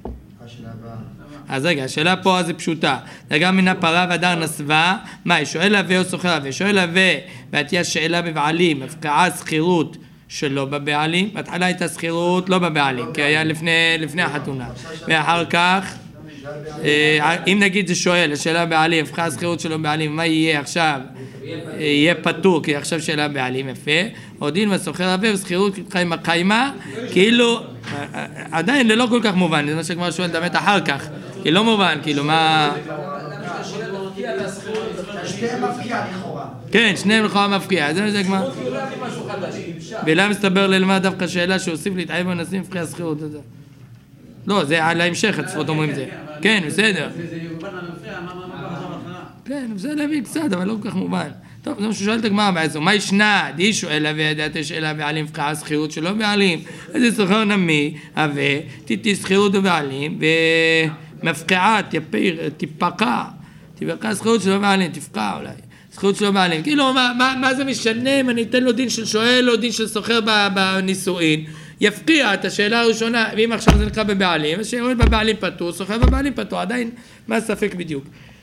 אז רגע, השאלה פה זה פשוטה. אגר מן הפרה והדר נסבה, מאי, שואל הווה או סוחר הווה? שואל הווה, והתהיה שאלה בבעלים, הפקעה שכירות שלא בבעלים, בהתחלה הייתה שכירות לא בבעלים, כי היה לפני, לפני החתונה. ואחר כך, אם נגיד זה שואל, השאלה בעלים, הפכה השכירות שלו בעלים, מה יהיה עכשיו? יהיה פטור, כי עכשיו שאלה בעלים, יפה. או דין וסוחר רבה ושכירות חיימה חיימה, כאילו, עדיין זה לא כל כך מובן, זה מה שכבר שואל באמת אחר כך, כי לא מובן, כאילו מה...
שניהם מפקיע לכאורה.
כן, שניהם לכאורה מפקיע, זה מה זה כבר... ולמה מסתבר ללמד דווקא שאלה שהוסיף להתחייב ונשים הפקיע השכירות, לא, זה על ההמשך, הצפות אומרים זה. כן, בסדר. כן, בסדר להבין קצת, אבל לא כל כך מובן. טוב, זה מה ששואל את הגמרא בעצם, מה ישנה? די שואלה וידעת שאלה בעלים פקעה שכירות שלא בעלים, אז זה סוחר נמי, אבל תיתי שכירות ובעלים, ומפקעה, תפקע, תפקע שכירות שלא בעלים, תפקע אולי, שכירות שלא בעלים. כאילו, מה, מה, מה זה משנה אם אני אתן לו דין של שואל או דין של סוחר בנישואין? יפקיע את השאלה הראשונה, ואם עכשיו זה נקרא בבעלים, אז שיורד בבעלים פטור, סוחר בבעלים פטור, עדיין, מה הספק בדיוק?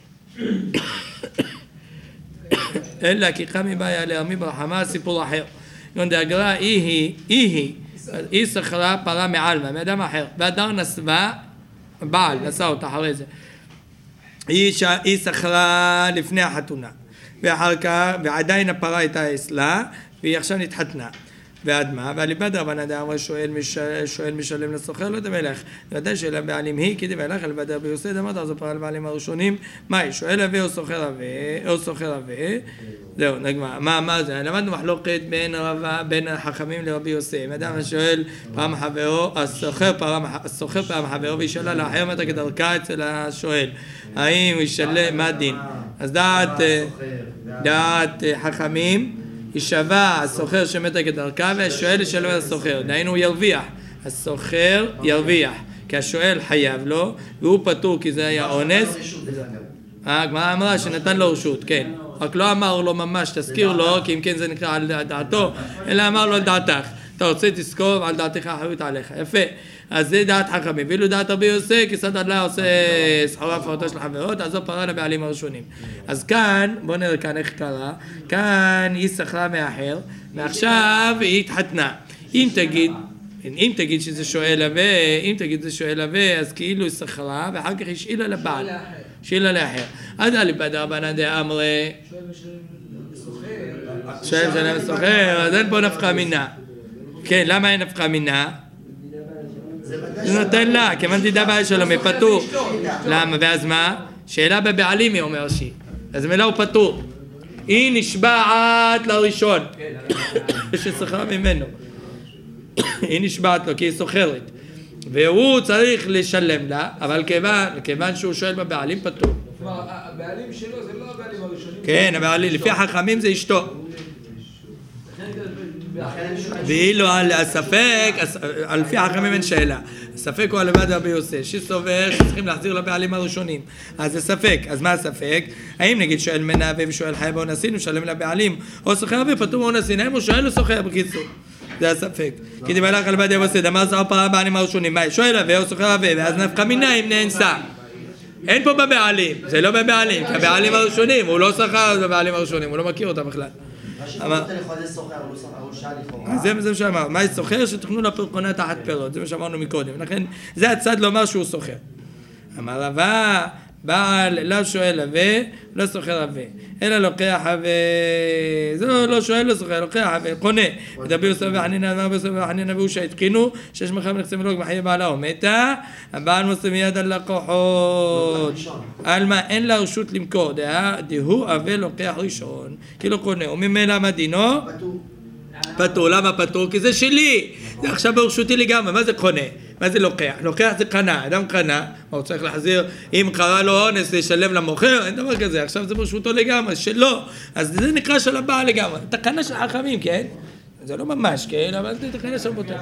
אלא כי חמי בעיה להרמי ברחמה, סיפור אחר. יון דאגרה, היא היא, היא היא, היא שכרה פרה מעלמה, מאדם אחר, והדר נסבה, בעל, נסה אותה אחרי זה. היא שכרה לפני החתונה, ואחר כך, ועדיין הפרה הייתה אצלה, והיא עכשיו נתחתנה. ועד מה? ועליבד רבנן דאמר שואל שואל משלם לסוחר לא תמלך. ודאי שאלה בעלים היא כי דבלך על בדר ביוסי דמות אז הפרה לבעלים הראשונים. מה? שואל הווה או סוחר הווה או סוחר הווה. זהו, נגמר. מה מה זה? למדנו מחלוקת בין רבה בין החכמים לרבי יוסי. אדם שואל פעם חברו, הסוחר פעם הסוחר פעם חברו וישאלה לאחר מתי כדרכה אצל השואל. האם הוא ישלם מה דין? אז דעת דעת חכמים ישווה הסוחר שמתה כדרכה והשואל ישלם על הסוחר, דהיינו הוא ירוויח, הסוחר ירוויח, כי השואל חייב לו והוא פטור כי זה היה אונס. הגמרא אמרה שנתן לו רשות, כן, רק לא אמר לו ממש תזכיר לו כי אם כן זה נקרא על דעתו, אלא אמר לו על דעתך, אתה רוצה תזכור ועל דעתך אחריות עליך, יפה. אז זה דעת חכמים, ואילו דעת רבי יוסי, כיצד אללה עושה סחורה הפרתו של חברות, אז זו פרה לבעלים הראשונים. אז כאן, בואו נראה כאן איך קרה, כאן היא שכרה מאחר, ועכשיו היא התחתנה. אם תגיד, אם תגיד שזה שואל הווה, אם תגיד שזה שואל הווה, אז כאילו היא שכרה, ואחר כך היא שאילה לבעל, שאילה לאחר. אז אליבד רבנן דאמרי, שואל שלם סוחר, אז אין פה נפקא מינה. כן, למה אין נפקא מינה? זה נותן לה, כיוון תדע בעיה שלו מפטור. למה? ואז מה? שאלה בבעלים היא אומר שהיא. אז מילה הוא פטור. היא נשבעת לראשון. ששכרה ממנו. היא נשבעת לו כי היא סוחרת. והוא צריך לשלם לה, אבל כיוון שהוא שואל בבעלים פטור.
כלומר, הבעלים שלו זה לא הבעלים הראשונים.
כן, הבעלים, לפי החכמים זה אשתו. ואילו על הספק, על לפי החכמים אין שאלה. הספק הוא על לבד רבי יוסי, שסובר שצריכים להחזיר לבעלים הראשונים. אז זה ספק, אז מה הספק? האם נגיד שואל מנהווה ושואל חי באונסין, הוא שלם לבעלים, או סוחר ופטור באונסין, האם הוא שואל או סוחר בקיצור? זה הספק. כי דבלך על לבד רבי יוסי, דמר זר פרה בעלים הראשונים, מה? שואל הווה או סוחר הווה, ואז נפקא מינה אם נאנסה. אין פה בבעלים, זה לא בבעלים, כי הבעלים הראשונים, הוא לא סוחר בבעלים הראשונים, הוא לא מכיר אותם בכלל. זה מה שאמר, מה סוחר שתכנו לפרקונה תחת פירות, זה מה שאמרנו מקודם, לכן זה הצד לומר שהוא סוחר. אמר רבה, בעל לא שואל הווה, לא סוחר הווה, אלא לוקח הווה, זה לא שואל לא סוחר, לוקח הווה, קונה, ודבר יוסף וחנינה, אמר ביוסף וחנינה והוא שהתקינו, שיש מחם נכסים ולוג מחיה בעלה או מתה, הבעל מוסר מיד על לקוחות, על מה אין לה רשות למכור, דהוא הווה לוקח ראשון, כי לא קונה, וממילא מדינו, פטור, למה פטור? כי זה שלי, זה עכשיו ברשותי לגמרי, מה זה קונה? מה זה לוקח? לוקח זה קנה, אדם קנה, מה הוא צריך להחזיר, אם קרה לו אונס לשלם למוכר, אין דבר כזה, עכשיו זה ברשותו לגמרי, שלא, אז זה נקרא של הבעל לגמרי, תקנה של חכמים, כן? זה לא ממש, כן? אבל זה תקנה של בוטה.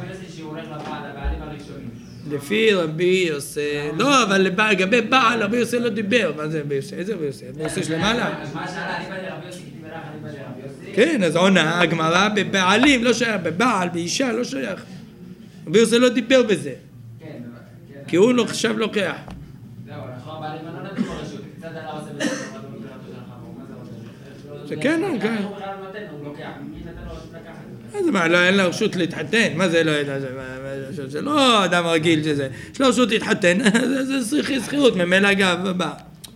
לפי רבי יוסי, לא, אבל לגבי בעל, רבי יוסי לא דיבר, מה זה רבי יוסי? איזה רבי יוסי? רבי יוסי שלמעלה?
אז מה שאלה, אני באתי רבי יוסי, כי דיבר לך, אני באתי רבי יוסי?
כן, אז עונה, הגמרא בבעלים, לא שייך, בבעל, באישה, לא שייך. רבי יוסי לא דיבר בזה.
כן,
כי הוא לא חשב לוקח.
זהו, אנחנו הבעלים, אני לא נתנו ברשות, קצת עלה עושה בזה, מה זה כן, כן. הוא בכלל נותן, הוא לוקח, מי נתן לו רשות לקחת?
אז מה, לא, אין לה רשות להתחתן, מה זה לא יודע, זה לא אדם רגיל שזה, יש לו רשות להתחתן, זה שכירות, ממילא אגב, בא.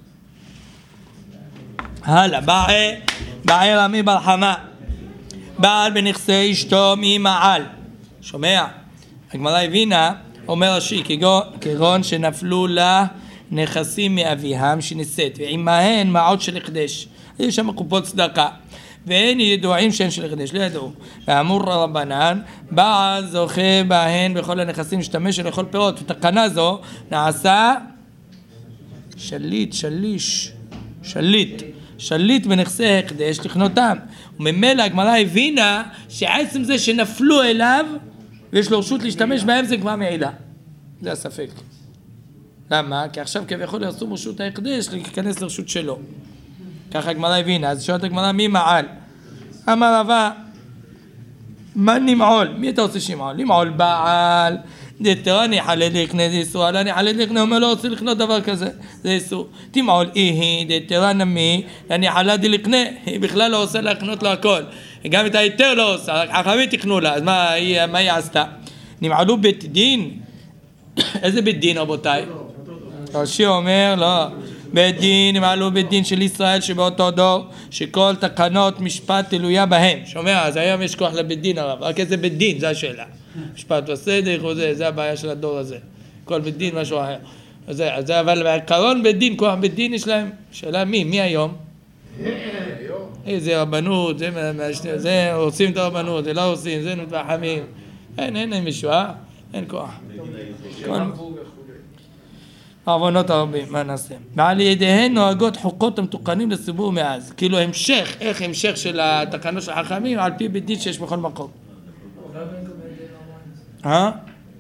הלאה, באי רמי בר חמא, בעל בנכסי אשתו ממעל, שומע? הגמרא הבינה, אומר רש"י, כגון שנפלו לה נכסים מאביהם שנישאת, ועמהן מעות של הקדש, היו שם קופות צדקה, ואין ידועים שהן של הקדש, לא ידעו. ואמור רבנן, בעל זוכה בהן בכל הנכסים משתמש לכל פירות, ותקנה זו נעשה שליט, שליש, שליט, שליט בנכסי הקדש לקנותם. וממילא הגמרא הבינה שעצם זה שנפלו אליו ויש לו רשות להשתמש בהם זה כבר מעילה. זה הספק. למה? כי עכשיו כביכול יעשו רשות ההקדש להיכנס לרשות שלו. ככה הגמרא הבינה. אז שואלת הגמרא מי מעל? אמר רבא, מה נמעול? מי אתה רוצה שימעול? נמעול בעל, דתרא ניחלד לקנה, זה איסור, אלא ניחלד לקנה, אומר לא רוצה לקנות דבר כזה, זה איסור. תמעול איהי, דתרא נמי, לניחלד לקנה, היא בכלל לא עושה לקנות לו הכל. גם את היתר לא עושה, החכמים תקנו לה, אז מה היא, מה היא עשתה? נמעלו בית דין, איזה בית דין רבותיי? רש"י אומר, לא, בית דין, נמעלו בית דין של ישראל שבאותו דור, שכל תקנות משפט תלויה בהם. שומע, אז היום יש כוח לבית דין הרב, רק איזה בית דין, זו השאלה. משפט וסדר, זה, זה הבעיה של הדור הזה. כל בית דין משהו אחר. זה, זה, אבל בעיקרון בית דין, כוח בית דין יש להם. שאלה מי? מי היום? זה רבנות, זה, זה עושים את הרבנות, זה לא עושים, זה מתבחמים. אין, אין, אין משואה, אין כוח. עוונות הרבים, מה נעשה? ועל ידיהן נוהגות חוקות המתוקנים לציבור מאז. כאילו המשך, איך המשך של התקנות של החכמים, על פי בית דין שיש בכל מקום. אה?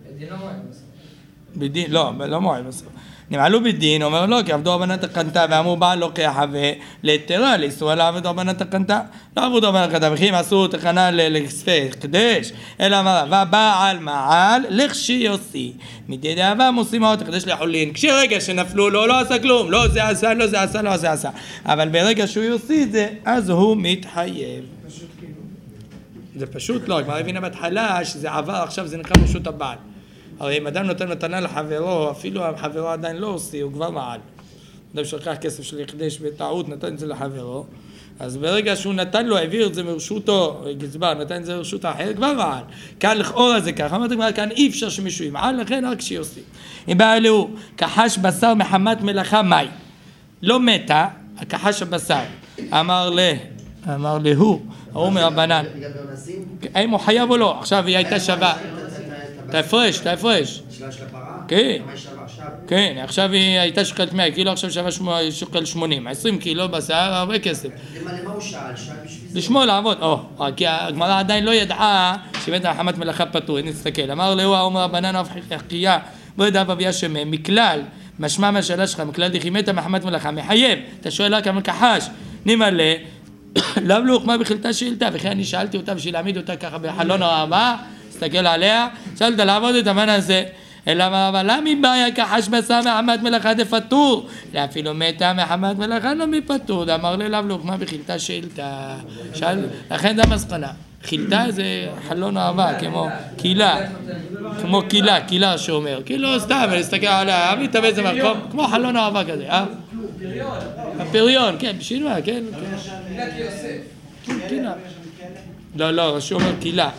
בדין, לא, לא מועד בסוף. נמעלו בדין, אומר לא, כי עבדו רבנן תקנתה, ואמרו בעל לוקח ולהתרה, לאיסור עליו עבדו רבנן תקנתה, לא עבדו רבנן תקנתה, וכי הם עשו תקנה לכספי הקדש, אלא אמר, ובעל מעל, לכשיוסי, מדי דאבם עושים מעות הקדש לחולין, כשרגע שנפלו לו, לא עשה כלום, לא זה עשה, לא זה עשה, לא זה עשה, אבל ברגע שהוא יוציא את זה, אז הוא מתחייב. זה פשוט לא, כבר הבינה בהתחלה שזה עבר, עכשיו זה נקרא פשוט הבעל. הרי אם אדם נותן מתנה לחברו, אפילו החברו עדיין לא עושה, הוא כבר מעל. אדם שלקח כסף של הקדש בטעות, נתן את זה לחברו, אז ברגע שהוא נתן לו, העביר את זה מרשותו, גזבר, נתן את זה מרשות האחר, כבר מעל. כאן לכאורה זה ככה, אמרתי כבר, כאן אי אפשר שמישהו ימעל, לכן רק שיוסי. אם בא אלוהו, כחש בשר מחמת מלאכה מי, לא מתה, כחש הבשר, אמר לה, אמר להוא, הוא מרבנן. האם הוא חייב או לא? עכשיו היא הייתה שווה. תפרש, תפרש.
של הפרה?
כן.
מה היא שווה עכשיו?
כן, עכשיו היא הייתה שקלת מאה קילו, עכשיו שווה שקל שמונים. עשרים קילו בשר, הרבה כסף.
למה הוא שאל? שאל בשביל זה?
לשמוע לעבוד. או, כי הגמרא עדיין לא ידעה שבית מחמת מלאכה פטור, נסתכל. אמר להוא, האומר רבנן אף חקייה, בוא ידע בביה שמם, מכלל, משמע מהשאלה שלך, מכלל דחימתה מחמת מלאכה, מחייב. אתה שואל רק כמה כחש, נמלא, לאו לא הוקמה בחילתה שאילתה, וכי אני שאלתי אותה בשביל להעמיד אותה ככה בחלון הרמה, הסתכל עליה, שאלת לעבוד את המן הזה, אלא אבל למה אם בעיה כחש בשר מחמת מלאכה דפטור, אפילו מתה מחמת מלאכה לא מפטור, אמר לי לאו לא הוקמה בחילתה שאילתה, לכן זה המסקנה, חילתה זה חלון אהבה, כמו קילה, כמו קילה, קילה שאומר, כאילו סתם, להסתכל עליה, אהבי תביא איזה מקום, כמו חלון אהבה כזה, אה? הפריון, כן, בשביל מה, כן?
קילה כיוסף.
קילה. לא, לא, רש"י אומר קילה.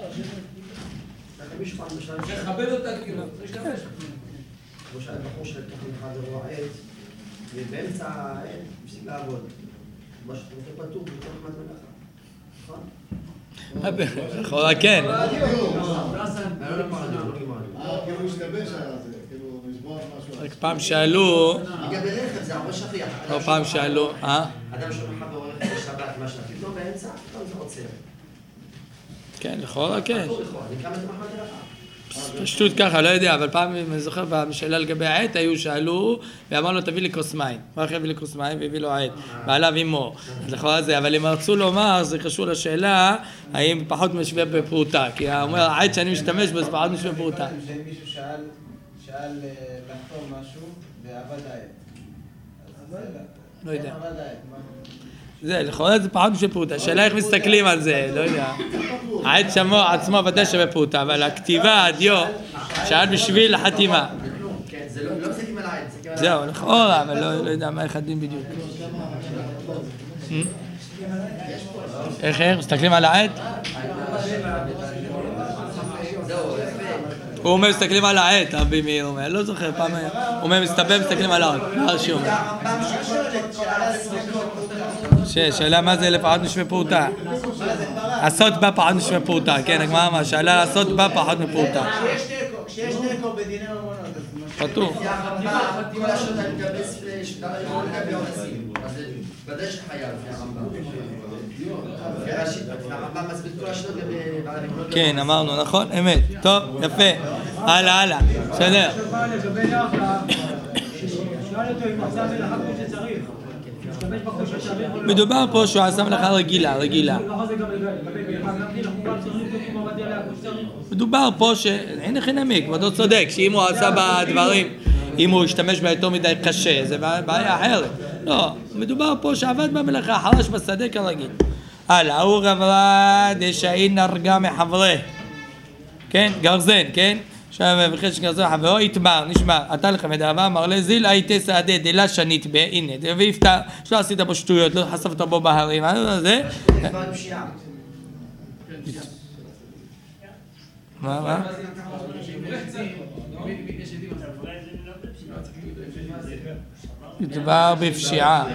תכבד אותה כאילו.
כמו שהבחור של תוכן אחד אירוע עט, ובאמצע העט מפסיק לעבוד. מה שאתה רוצה פטור, בתוך מחמת מלאכה. נכון?
לכאורה כן. רק פעם שאלו...
לגבי רכב זה הרבה שכיח.
לא פעם שאלו... אה?
אדם שמחבר רכב בשבת, מה שאתה פתאום באמצע, פתאום זה עוצר.
כן, לכאורה כן.
פטור לכאורה, נקרא את מחמת מלאכה.
פשוט ככה, לא יודע, אבל פעם, אני זוכר, בשאלה לגבי העט, היו שאלו, ואמר לו, תביא לי כוס מים. הוא הלך הביא לי כוס מים והביא לו העט, ועליו אימו. אז לכאורה זה, אבל אם רצו לומר, זה קשור לשאלה, האם פחות משווה בפרוטה, כי הוא אומר, העט שאני משתמש בו, זה פחות משווה בפרוטה.
מישהו שאל, שאל לחתום משהו, ועבד העט.
לא יודע. זה, לכאורה זה פחות משווה פרוטה, השאלה איך מסתכלים על זה, לא יודע. העט שמו עצמו ודאי שווה פרוטה, אבל הכתיבה, הדיו, שעד בשביל החתימה.
כן, זה לא מסתכלים על העט, מסתכלים על...
זהו, לכאורה, אבל לא יודע מה איך הדין בדיוק. איך איך? מסתכלים על העט? הוא אומר, מסתכלים על העט, רבי מאיר אומר, לא זוכר, פעם היה. הוא אומר, מסתבר, מסתכלים על העט, מה הרשי אומר? שאלה מה זה לפחות משווה פרוטה? לעשות בה פחות משווה פרוטה, כן, הגמרא אמרה, שאלה לעשות בה פחות מפרוטה.
כשיש תיקו בדיני ממונות.
פטור.
כל השעות אני מקבס לגבי עונשים, אז ודאי שחייב לפני הרמב"ם. הרמב"ם מסביר כל השעות לגבי...
כן, אמרנו, נכון? אמת. טוב, יפה. הלאה, הלאה. בסדר.
לגבי ירקה, שאל אותו אם עשה מלאכה כמו שצריך.
מדובר פה שהוא עשה מלאכה רגילה, רגילה. מדובר פה שאין איך לנמק, כבודו צודק, שאם הוא עשה בדברים, אם הוא השתמש בה יותר מדי קשה, זה בעיה אחרת. לא, מדובר פה שעבד במלאכה, חרש בשדה כרגיל. הלאה, הוא רברה דשאין נרגע מחברה. כן, גרזן, כן? עכשיו מבחש גרזן חברו, יתמר, נשמע, אתה לך מדעבה, אמר לזיל הייתי סעדה דלה שנית בה, הנה, ויפתר, שלא עשית בו שטויות, לא חשפת בו בהרים, זה... מה, מה? יתבר בפשיעה.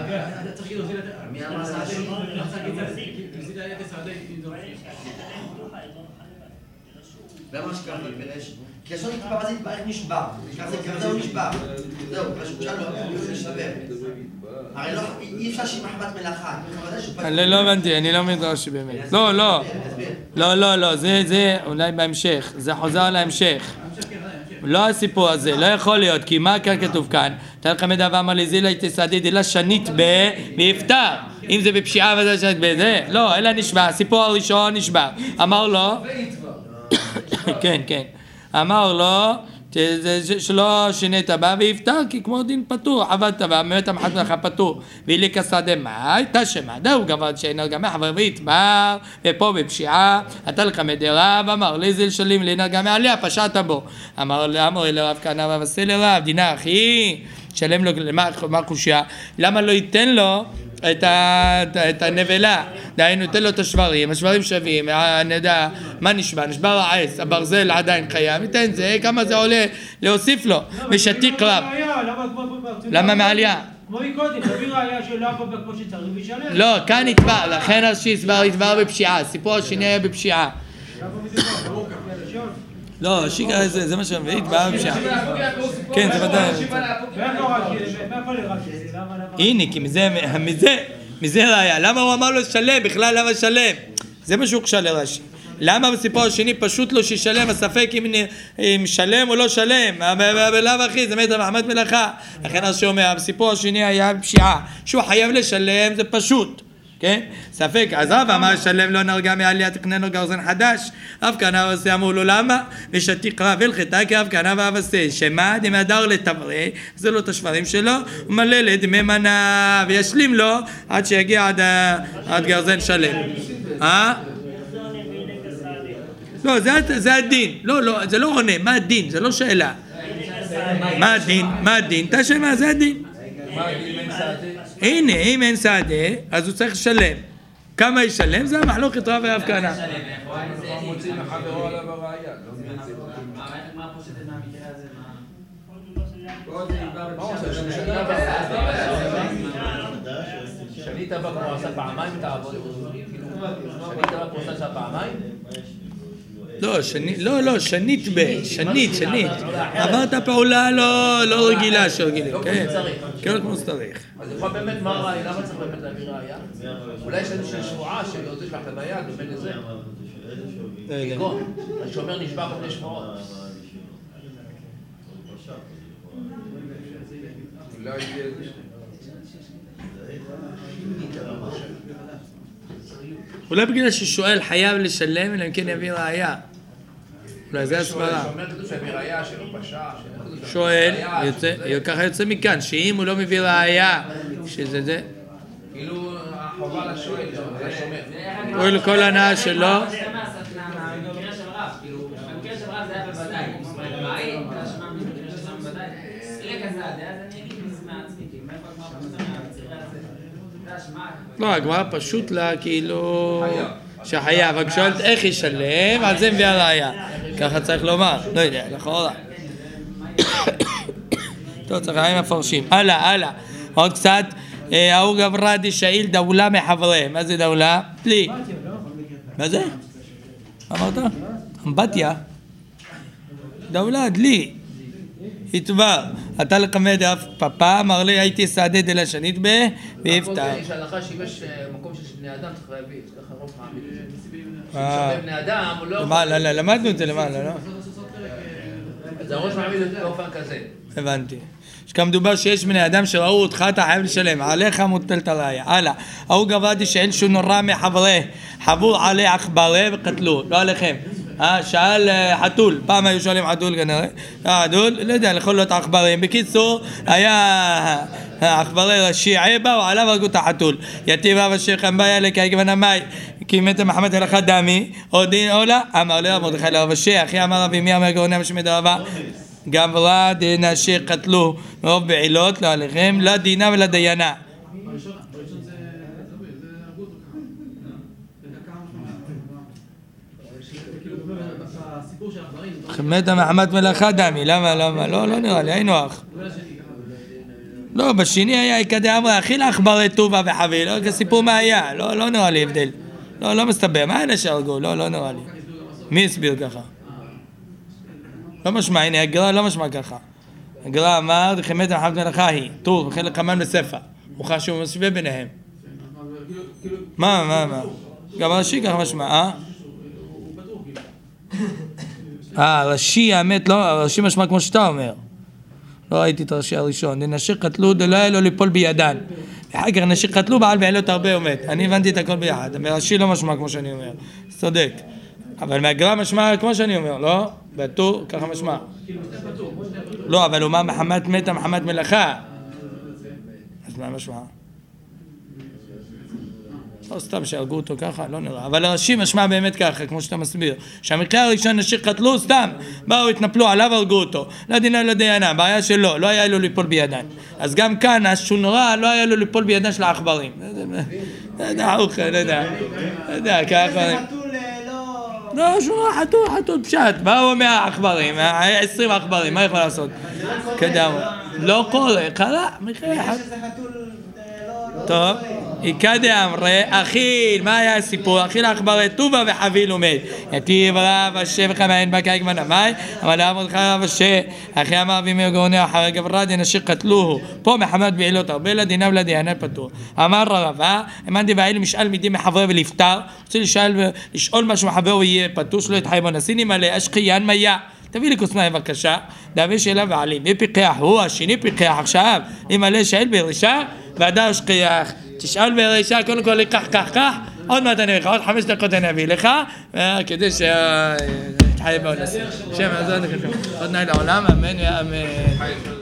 למה שקרה לפרש? כי השון נקבע מה זה יתברך נשבר, ככה זה כזה הוא נשבר. זהו, פשוט שלא, הוא נשבר. הרי אי אפשר שהיא מחמת מלאכה.
אני לא הבנתי, אני לא מדרש באמת. לא, לא. לא, לא, לא, זה אולי בהמשך, זה חוזר להמשך. לא הסיפור הזה, לא יכול להיות, כי מה כאן כתוב כאן? תן לך מדע ואמר לי זילה תסעדי דילה שנית ב... ויפתר. אם זה בפשיעה וזה שנית בזה, לא, אלא נשבר, הסיפור הראשון נשבר. אמר לו... כן, כן. אמר לו, שלא שינית בה ויפתר, כי כמו דין פטור, עבדת בה, באמת המחת לך פטור. ואילי כסדה מה? הייתה שמדה, הוא גבד שאין הרגמי חבר ויתבר, ופה בפשיעה, אתה לך מדרה, ואמר לי זיל שלים לי נרגמי עליה, פשעת בו. אמר לאמר אל הרב כהנא ועשה לרב, דינה אחי, שלם לו, מה קושיה? למה לא ייתן לו את, ה, את הנבלה? דהיינו, ייתן לו את השברים, השברים שווים, נדע, מה נשבר? נשבר העץ, הברזל עדיין חייב, ייתן זה, כמה זה עולה להוסיף לו, ושתיק רב. למה מעליה?
כמו מקודם, תביא ראיה שלא עבוד כמו שצריך וישלם.
לא, כאן יתבר, לכן הרש"י יתבר בפשיעה, הסיפור השני היה בפשיעה. לא, שיקה זה, זה מה שמביא, יתבר בפשיעה. כן, זה ודאי. הנה, כי מזה, מזה, מזה ראיה. למה הוא אמר לו לשלם? בכלל למה לשלם? זה מה שהוא קשה לרש"י. למה בסיפור השני פשוט לא שישלם, הספק אם שלם או לא שלם, בלאו אחי, זה מת המחמת מלאכה. לכן הרש"י אומר, בסיפור השני היה פשיעה, שהוא חייב לשלם, זה פשוט. כן? ספק, אז רב אמר שלם לא נרגע מעליה תקננו גרזן חדש, אף כהנא ועשה אמרו לו למה? ושתיק רב הלכתה כי אף כהנא ועשה, שמה? דמהדר לתברי, זה לא את השברים שלו, ומלא לדמי מנה, וישלים לו עד שיגיע עד, עד גרזן שלם. אה? לא, זה, זה הדין, לא, לא, זה לא עונה, מה הדין? זה לא שאלה. מה הדין? מה הדין? תשמע, זה הדין. הנה, אם אין סעדה, אז הוא צריך לשלם. כמה ישלם? זה המחלוקת רב ואף כהנא.
מוצאים לחברו עליו הראייה.
מה פושטת מהמקרה הזה?
שנית בה כמו עשה פעמיים את העבוד. שנית בה כמו עשה פעמיים?
לא, שנית, לא, לא, שנית ב, שנית, שנית. עברת פעולה לא רגילה שרגילים, כן? כן, כמו שצריך.
אז יכול באמת מה ראייה? למה צריך באמת להביא ראייה? אולי יש איזושהי שבועה שזה שלך את היד, ובין לזה. כגון, השומר נשבע בפני שבועות. אולי יהיה איזה
אולי בגלל ששואל חייב לשלם, אלא אם כן יביא ראייה. אולי זה הסברה. שואל, ככה יוצא מכאן, שאם הוא לא מביא ראייה, שזה זה...
כאילו, הוא בא לשואל, לשומר.
אוי לכל הנאה שלו.
במקרה של רב, כאילו, במקרה של רב זה היה בוודאי. זאת אומרת, בעין, כשמה במקרה של רב בוודאי. רגע זה עד, אז אני אגיד מעצמי, כאילו, מאיפה הגמרא פשוט מהצירה הזה. זה השמע.
לא, הגמרא פשוט לה, כאילו... שחייב, רק שואלת איך ישלם, על זה מביא הראיה. ככה צריך לומר, לא יודע, לכאורה. טוב, צריך להגיד מפרשים. הלאה, הלאה. עוד קצת. ההוא גברא דשאיל דאולה מחבריהם. מה זה דאולה? דלי. מה זה? מה אמרת? אמבטיה. דאולה, דלי. התבר. אתה לקמד אף פאפה, אמר לי הייתי סעדה דלה שנית בה, והפתר.
יש הלכה שאם יש מקום שיש בני אדם צריך להביא, יש לך רוב מעמיד. כששווה בני אדם הוא לא...
מה, למדנו את זה למעלה, לא?
אז הראש מעמיד את באופן כזה.
הבנתי. שכמדובר שיש בני אדם שראו אותך, אתה חייב לשלם, עליך מוטלת הראיה. הלאה, ההוא גברא דשאיל שהוא נורא מחברי, חבור עלי עכברי וקטלו, לא עליכם. אה, שאל חתול, פעם היו שואלים חתול כנראה, חתול, לא יודע, יכול להיות עכברים. בקיצור, היה עכברי ראשי, באו עליו הרגו את החתול. יתיב רב השייך אמביה לקי גוון המאי, כי מת מחמד אל אחד דמי, או דין או לא, אמר לי מרדכי לרב השייך, אחי אמר רבי מי אמר גאוני המשמד הרבה, גברא דנשי קטלו, מרוב בעילות, לא עליכם, לא דינה ולא דיינה. חמד מחמת מלאכה דמי, למה, למה, לא, לא נראה לי, היינו אח. לא, בשני היה יקדי אמרה, הכי לעכברי טובה וחביל, לא, כסיפור מה היה, לא, לא נראה לי הבדל. לא, לא מסתבר, מה אלה שהרגו, לא, לא נראה לי. מי הסביר ככה? לא משמע, הנה, הגר"א לא משמע ככה. הגר"א אמר, חמד מחמת מלאכה היא, טוב, חלק כמן בספר, הוא חש שהוא משווה ביניהם. מה, מה, מה? גם ראשי ככה משמע, אה? אה, ראשי האמת, לא, ראשי משמע כמו שאתה אומר. לא ראיתי את הראשי הראשון. נשי קטלו דלא היה לו ליפול בידן. ואחר כך נשי קטלו בעל בעילות הרבה עומד. אני הבנתי את הכל ביחד. ראשי לא משמע כמו שאני אומר. צודק. אבל מהגר"א משמע כמו שאני אומר, לא? בטור, ככה משמע. לא, אבל הוא מה מחמת מתה, מחמת מלאכה. אז מה משמע? לא סתם שהרגו אותו ככה, לא נראה. אבל הראשי משמע באמת ככה, כמו שאתה מסביר. שהמקרה הראשון נשי קטלו, סתם. באו, התנפלו עליו, הרגו אותו. לא דינה, לא דיינה, בעיה שלו, לא היה לו ליפול בידן. אז גם כאן, השונרה, לא היה לו ליפול בידן של העכברים. לא יודע, אוכל, לא יודע. לא יודע, ככה... לא, שונרה, חתול, חתול, פשט. באו מאה עכברים, עשרים עכברים, מה יכול לעשות? כדם. לא קורה, קרה, מקרה אחד. טוב, איקדי אמרי, אכיל, מה היה הסיפור? אכיל עכברי טובה וחביל ומת. יתיב רב אשה וחמיין בקי גוון המאי, אמר לעמוד רב אשה, אחי אמר בימי גאוני אחרי גברא דנשי קטלוהו, פה מחמת בעילות הרבה לדינה ולדינה פטור. אמר רבה, אמנתי בעיל משאל מידי מחברי ולפטר, רוצה לשאול משהו מחבר ויהיה פטור שלא יתחייב הנסיני מלא, אשכיין מיה. תביא לי כוס מים בבקשה, דאבי שאלה ועלים. מי פיקח? הוא, השני פיקח עכשיו. אם מלא שאל בירישה, והדר שכיח. תשאל בירישה, קודם כל לקח כך כך, עוד מעט אני אביא לך, עוד חמש דקות אני אביא לך, כדי שיתחייב בעוד נסים. שם, עוד נעים לעולם, אמן ואמן.